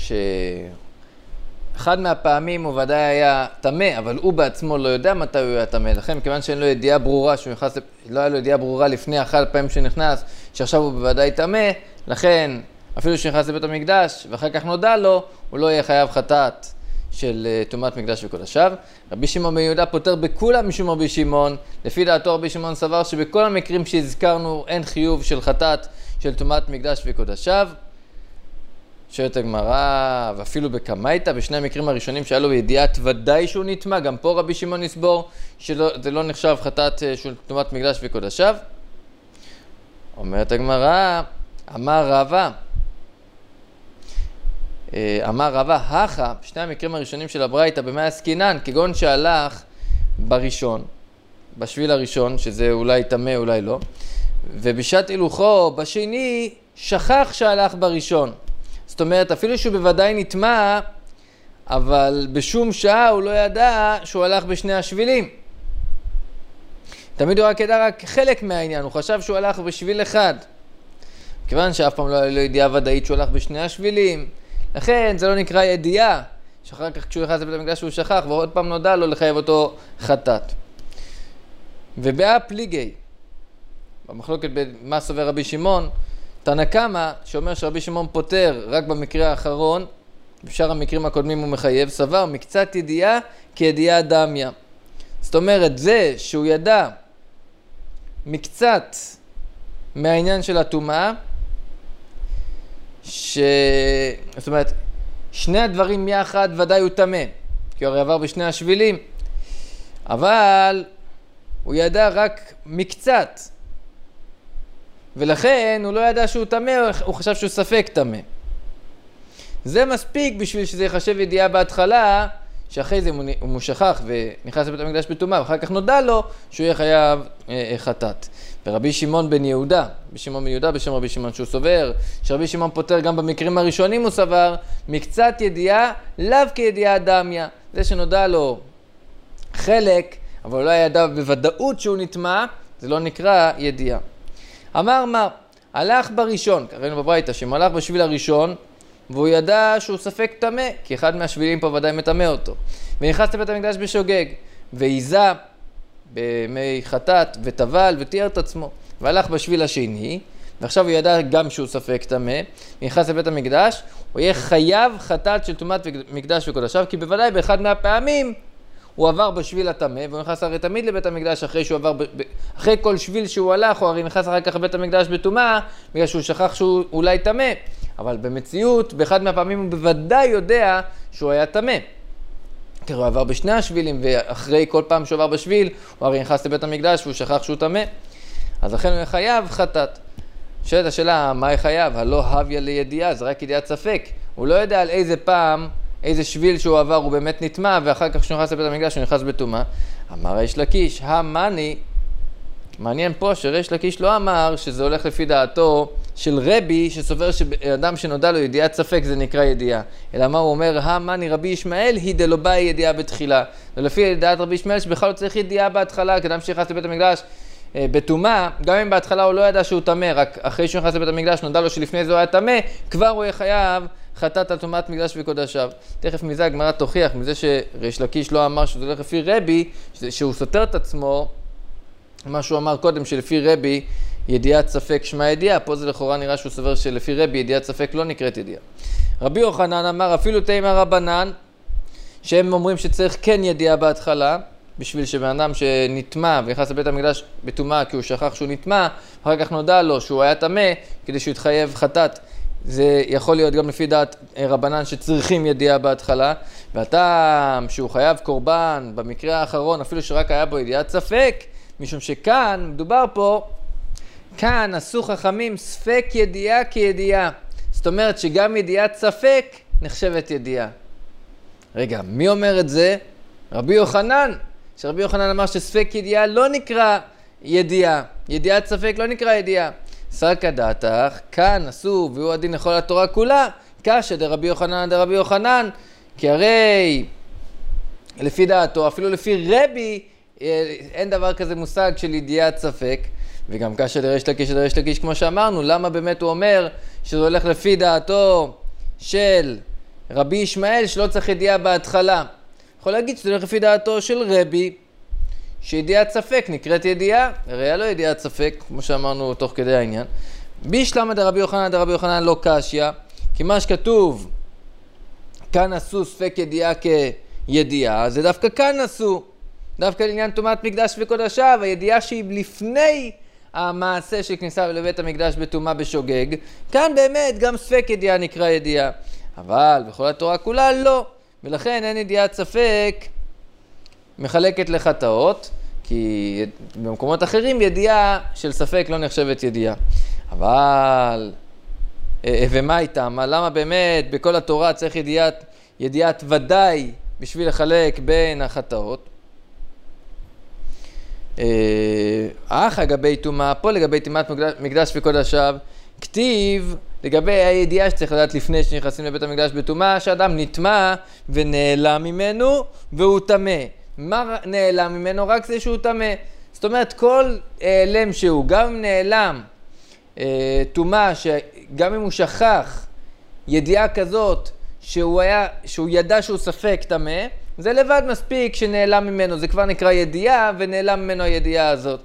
שאחד מהפעמים הוא ודאי היה טמא, אבל הוא בעצמו לא יודע מתי הוא היה טמא. לכן, מכיוון שאין לו ידיעה ברורה, לא היה לו ידיעה ברורה לפני אחד הפעמים שנכנס, שעכשיו הוא בוודאי טמא, לכן, אפילו שנכנס לבית המקדש, ואחר כך נודע לו, הוא לא יהיה חייב חטאת של טומאת מקדש וקודשיו. רבי שמעון בן יהודה פותר בכולם משום רבי שמעון. לפי דעתו רבי שמעון סבר שבכל המקרים שהזכרנו אין חיוב של חטאת של טומאת מקדש וקודשיו. שואלת הגמרא, ואפילו בקמייתא, בשני המקרים הראשונים שהיה לו ידיעת ודאי שהוא נטמא, גם פה רבי שמעון יסבור שזה לא נחשב חטאת של טומאת מקדש וקודשיו. אומרת הגמרא, אמר רבא, הכה, בשני המקרים הראשונים של הברייתא במאי עסקינן, כגון שהלך בראשון, בשביל הראשון, שזה אולי טמא, אולי לא, ובשעת הילוכו, בשני, שכח שהלך בראשון. זאת אומרת, אפילו שהוא בוודאי נטמא, אבל בשום שעה הוא לא ידע שהוא הלך בשני השבילים. תמיד הוא רק ידע רק חלק מהעניין, הוא חשב שהוא הלך בשביל אחד. כיוון שאף פעם לא ידיעה ודאית שהוא הלך בשני השבילים, לכן זה לא נקרא ידיעה, שאחר כך כשהוא נכנס לבית המקדש הוא שכח, ועוד פעם נודע לו לחייב אותו חטאת. ובאה פליגי, במחלוקת במה סובר רבי שמעון, תנא קמא שאומר שרבי שמעון פותר רק במקרה האחרון, בשאר המקרים הקודמים הוא מחייב, סבר מקצת ידיעה כידיעה דמיה. זאת אומרת, זה שהוא ידע מקצת מהעניין של הטומאה, זאת אומרת, שני הדברים יחד ודאי הוא טמא, כי הוא הרי עבר בשני השבילים, אבל הוא ידע רק מקצת, ולכן הוא לא ידע שהוא טמא, הוא חשב שהוא ספק טמא. זה מספיק בשביל שזה יחשב ידיעה בהתחלה שאחרי זה אם הוא שכח ונכנס לבית המקדש בטומאה, ואחר כך נודע לו שהוא יהיה חייב חטאת. ורבי שמעון בן יהודה, בשם רבי שמעון שהוא סובר, שרבי שמעון פותר גם במקרים הראשונים הוא סבר, מקצת ידיעה, לאו כידיעה דמיה. זה שנודע לו חלק, אבל לא ידע בוודאות שהוא נטמע, זה לא נקרא ידיעה. אמר מה, הלך בראשון, ראינו בברייתא, שאם הלך בשביל הראשון, והוא ידע שהוא ספק טמא, כי אחד מהשבילים פה ודאי מטמא אותו. ונכנס לבית המקדש בשוגג, ועיזה במי חטאת, וטבל, ותיאר את עצמו. והלך בשביל השני, ועכשיו הוא ידע גם שהוא ספק טמא, ונכנס לבית המקדש, הוא יהיה חייב חטאת של טומאת מקדש וקודשיו, כי בוודאי באחד מהפעמים הוא עבר בשביל הטמא, והוא נכנס הרי תמיד לבית המקדש אחרי שהוא עבר, אחרי כל שביל שהוא הלך, הוא הרי נכנס אחר כך לבית המקדש בטומאה, בגלל שהוא שכח שהוא אולי טמא. אבל במציאות, באחד מהפעמים הוא בוודאי יודע שהוא היה טמא. כי הוא עבר בשני השבילים, ואחרי כל פעם שהוא עבר בשביל, הוא הרי נכנס לבית המקדש והוא שכח שהוא טמא. אז לכן הוא חייב חטאת. שואלת השאלה, מה חייב? הלא הביא לידיעה, זה רק ידיעת ספק. הוא לא יודע על איזה פעם, איזה שביל שהוא עבר, הוא באמת נטמע, ואחר כך שהוא נכנס לבית המקדש, הוא נכנס בטומאה. אמר ריש לקיש, המאני, מעניין פה שריש לקיש לא אמר שזה הולך לפי דעתו של רבי, שסובר שאדם שנודע לו ידיעת ספק זה נקרא ידיעה. אלא מה הוא אומר? המאני רבי ישמעאל היא דלא באי ידיעה בתחילה. ולפי דעת רבי ישמעאל שבכלל לא צריך ידיעה בהתחלה, כאדם שנכנס לבית המקדש בטומאה, גם אם בהתחלה הוא לא ידע שהוא טמא, רק אחרי שהוא נכנס לבית המקדש נודע לו שלפני זה הוא היה טמא, כבר הוא יהיה חייב חטאת על טומאת מקדש וקודשיו. תכף מזה הגמרא תוכיח, מזה שריש לקיש לא אמר שזה הולך לפי רבי, שהוא סותר את עצמו, מה שהוא אמר קודם שלפי רבי ידיעת ספק שמה ידיעה, פה זה לכאורה נראה שהוא סובר שלפי רבי ידיעת ספק לא נקראת ידיעה. רבי יוחנן אמר אפילו תימא רבנן, שהם אומרים שצריך כן ידיעה בהתחלה, בשביל שבן אדם שנטמע ונכנס לבית המקדש בטומאה כי הוא שכח שהוא נטמע, אחר כך נודע לו שהוא היה טמא כדי שהוא יתחייב חטאת. זה יכול להיות גם לפי דעת רבנן שצריכים ידיעה בהתחלה, והטעם שהוא חייב קורבן במקרה האחרון אפילו שרק היה בו ידיעת ספק, משום שכאן מדובר פה, כאן עשו חכמים ספק ידיעה כידיעה. זאת אומרת שגם ידיעת ספק נחשבת ידיעה. רגע, מי אומר את זה? רבי יוחנן. שרבי יוחנן אמר שספק ידיעה לא נקרא ידיעה. ידיעת ספק לא נקרא ידיעה. סרקא דעתך, כאן עשו והוא הדין לכל התורה כולה, קשיא דרבי יוחנן דרבי יוחנן, כי הרי לפי דעתו, אפילו לפי רבי, אין דבר כזה מושג של ידיעת ספק, וגם קשיא דריש לקיש כמו שאמרנו, למה באמת הוא אומר שזה הולך לפי דעתו של רבי ישמעאל שלא צריך ידיעה בהתחלה. יכול להגיד שזה הולך לפי דעתו של רבי, שידיעת ספק נקראת ידיעה, הרי היה לו ידיעת ספק, כמו שאמרנו תוך כדי העניין. בישלמה דרבי יוחנן לא קשיא, כי מה שכתוב, כאן עשו ספק ידיעה כידיעה, זה דווקא כאן עשו. דווקא לעניין טומאת מקדש וקודשיו, הידיעה שהיא לפני המעשה של כניסה לבית המקדש בטומאה בשוגג, כאן באמת גם ספק ידיעה נקרא ידיעה. אבל בכל התורה כולה לא, ולכן אין ידיעת ספק מחלקת לחטאות, כי במקומות אחרים ידיעה של ספק לא נחשבת ידיעה. אבל, ומה איתם? למה באמת בכל התורה צריך ידיעת ודאי בשביל לחלק בין החטאות? אך לגבי טומאה, פה לגבי טומאת מקדש וקודשיו, כתיב לגבי הידיעה שצריך לדעת לפני שנכנסים לבית המקדש בטומאה, שאדם נטמע ונעלם ממנו והוא טמא. מה נעלם ממנו? רק זה שהוא טמא. זאת אומרת, כל העלם שהוא, גם אם נעלם טומאה, שגם אם הוא שכח ידיעה כזאת שהוא ידע שהוא ספק טמא, זה לבד מספיק שנעלם ממנו, זה כבר נקרא ידיעה ונעלם ממנו הידיעה הזאת.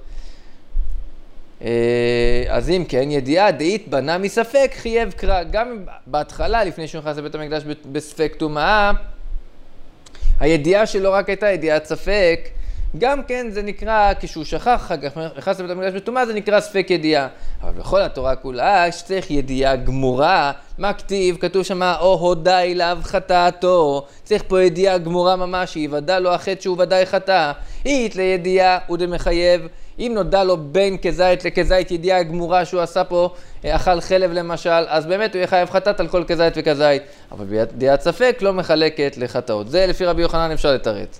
אז אם כן, ידיעה דאית בנה מספק חייב קרא. גם בהתחלה, לפני שהוא נכנס לבית המקדש בספק טומאה, הידיעה שלו רק הייתה ידיעת ספק, גם כן זה נקרא, כשהוא שכח אחר כך נכנס לבית המקדש בטומאה, זה נקרא ספק ידיעה. אבל בכל התורה כולה שצריך ידיעה גמורה. מה כתיב? כתוב שמה או הודע אליו חטאתו. צריך פה ידיעה גמורה ממש, היא ודא לו החטא שהוא ודאי חטא. אית לידיעה ודמחייב אם נודע לו בין כזית לכזית ידיעה גמורה שהוא עשה פה, אכל חלב למשל, אז באמת הוא יהיה חייב חטאת על כל כזית וכזית, אבל בידיעת ספק לא מחלקת לחטאות. זה לפי רבי יוחנן אפשר לתרץ.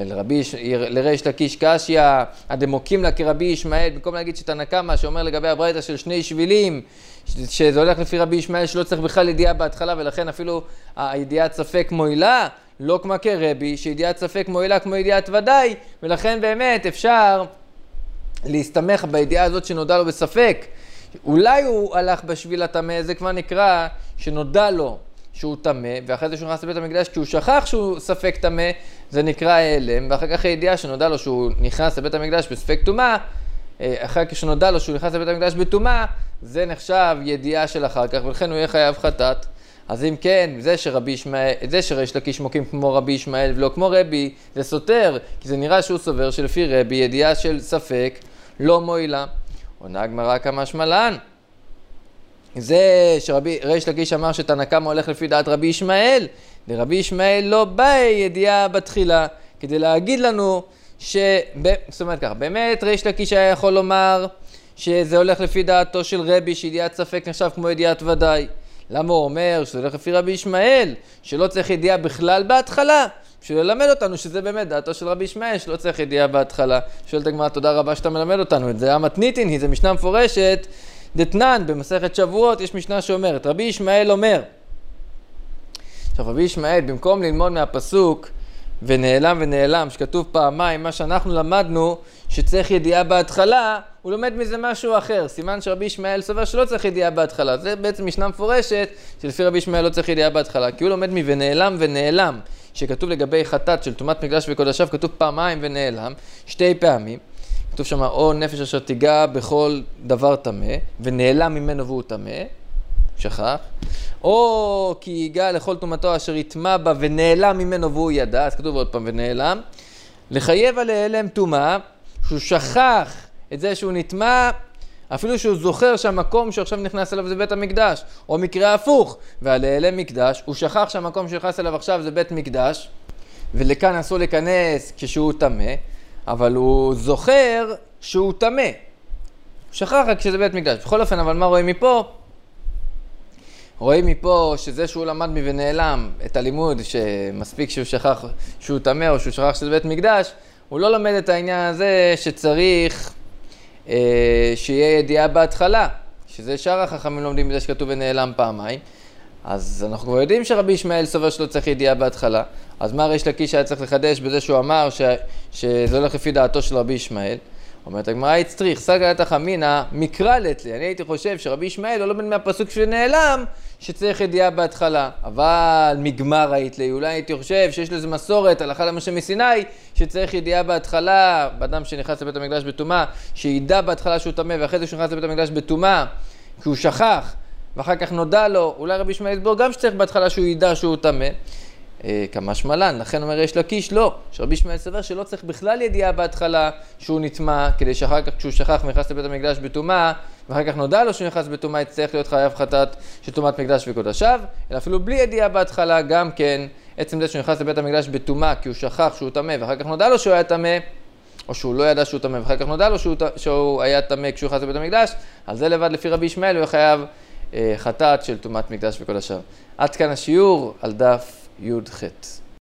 לריש לקיש קשיא, הדמוקים לה כרבי ישמעאל, במקום להגיד שתנא קמא שאומר לגבי הברייתא של שני שבילים, שזה הולך לפי רבי ישמעאל שלא צריך בכלל ידיעה בהתחלה, ולכן אפילו הידיעת ספק מועילה, לא כמו כרבי, שידיעת ספק מועילה כמו ידיעת ודאי, ולכן באמת אפשר להסתמך בידיעה הזאת שנודע לו בספק. אולי הוא הלך בשביל הטמא, זה כבר נקרא שנודע לו שהוא טמא, ואחרי זה שהוא נכנס לבית המקדש כי הוא שכח שהוא ספק טמא, זה נקרא הלם, ואחר כך הידיעה שנודע לו שהוא נכנס לבית המקדש בספק טומאה, אחר כך שנודע לו שהוא נכנס לבית המקדש בטומאה, זה נחשב ידיעה של אחר כך, ולכן הוא יהיה חייב חטאת. אז אם כן, זה שריש לקיש מוקים כמו רבי ישמעאל ולא כמו רבי, זה סותר, כי זה נראה שהוא סובר שלפי רבי ידיעה של ספק לא מועילה. עונה הגמרא כמשמע לן. זה שריש לקיש אמר שתנא קמא הולך לפי דעת רבי ישמעאל, לרבי ישמעאל לא בא ידיעה בתחילה, כדי להגיד לנו זאת אומרת ככה, באמת ריש לקיש היה יכול לומר שזה הולך לפי דעתו של רבי, שידיעת ספק נחשב כמו ידיעת ודאי. למה הוא אומר שזה הולך לפי רבי ישמעאל, שלא צריך ידיעה בכלל בהתחלה? בשביל ללמד אותנו שזה באמת דעתו של רבי ישמעאל, שלא צריך ידיעה בהתחלה. שואלת הגמרא, תודה רבה שאתה מלמד אותנו את זה. המתניתין היא, זה משנה מפורשת, דתנן, במסכת שבועות, יש משנה שאומרת, רבי ישמעאל אומר. עכשיו, רבי ישמעאל, במקום ללמוד מהפסוק, ונעלם, שכתוב פעמיים, מה שאנחנו למדנו, שצריך ידיעה בהתחלה, הוא לומד מזה משהו אחר. סימן שרבי ישמעאל סובר שלא צריך ידיעה בהתחלה. זה בעצם משנה מפורשת, שלפי רבי ישמעאל לא צריך ידיעה בהתחלה, כי הוא לומד ונעלם, שכתוב לגבי חטאת של טומאת מקדש וקודשיו, כתוב פעמיים ונעלם, שתי פעמים. כתוב שם, או נפש אשר תיגע בכל דבר טמא, ונעלם ממנו והוא טמא, שכח. או כי ייגע לכל טומאתו אשר יטמא בה ונעלם ממנו והוא ידע, אז כתוב עוד פעם ונעלם. לחייב על ההיעלם טומאה, שהוא שכח את זה שהוא נטמא, אפילו שהוא זוכר שהמקום שעכשיו נכנס אליו זה בית המקדש, או מקרה הפוך, ועל ההיעלם מקדש, הוא שכח שהמקום שנכנס אליו עכשיו זה בית מקדש, ולכאן אסור להיכנס כשהוא טמא, אבל הוא זוכר שהוא טמא. הוא שכח רק שזה בית מקדש. בכל אופן, אבל מה רואים מפה? רואים מפה שזה שהוא למד ונעלם את הלימוד, שמספיק שהוא שכח שהוא טמא או שהוא שכח שזה בית מקדש, הוא לא למד את העניין הזה שצריך שיהיה ידיעה בהתחלה, שזה שאר החכמים לומדים בזה שכתוב ונעלם פעמיים. אז אנחנו כבר יודעים שרבי ישמעאל סובר שלא צריך ידיעה בהתחלה, אז מה ריש לקיש היה צריך לחדש בזה שהוא אמר שזה הולך לפי דעתו של רבי ישמעאל? אומרת הגמרא, צריך סגא לתך אמינא מקרא לתלי. אני הייתי חושב שרבי ישמעאל לא לומד מהפסוק שנעלם שצריך ידיעה בהתחלה, אבל מגמר ראית לי, אולי הייתי חושב שיש לזה מסורת הלכה למשה מסיני שצריך ידיעה בהתחלה, באדם שנכנס לבית המקדש בטומאה, שידע בהתחלה שהוא טמא ואחרי זה שהוא נכנס לבית המקדש בטומאה כי הוא שכח ואחר כך נודע לו, אולי רבי ישמעאל יסבור גם שצריך בהתחלה שהוא ידע שהוא טמא. כמשמע לן, לכן אומר ריש לקיש לא, שרבי ישמעאל סובר שלא צריך בכלל ידיעה בהתחלה שהוא נטמא, כדי שאחר כך כשהוא שכח ונכנס לבית המקדש בטומאה, ואחר כך נודע לו שהוא נכנס בטומאה, יצטרך להיות חייב חטאת של טומאת מקדש וקודשיו, אלא אפילו בלי ידיעה בהתחלה, גם כן, עצם זה שהוא נכנס לבית המקדש בטומאה, כי הוא שכח שהוא טמא, ואחר כך נודע לו שהוא היה טמא, או שהוא לא ידע שהוא טמא, ואחר כך נודע לו שהוא היה טמא כשהוא נכנס לבית המקדש, על זה לבד לפי רבי ישמעאל הוא חייב חטאת של טומאת מקדש וקודשיו. עד כאן השיעור על דף י"ח.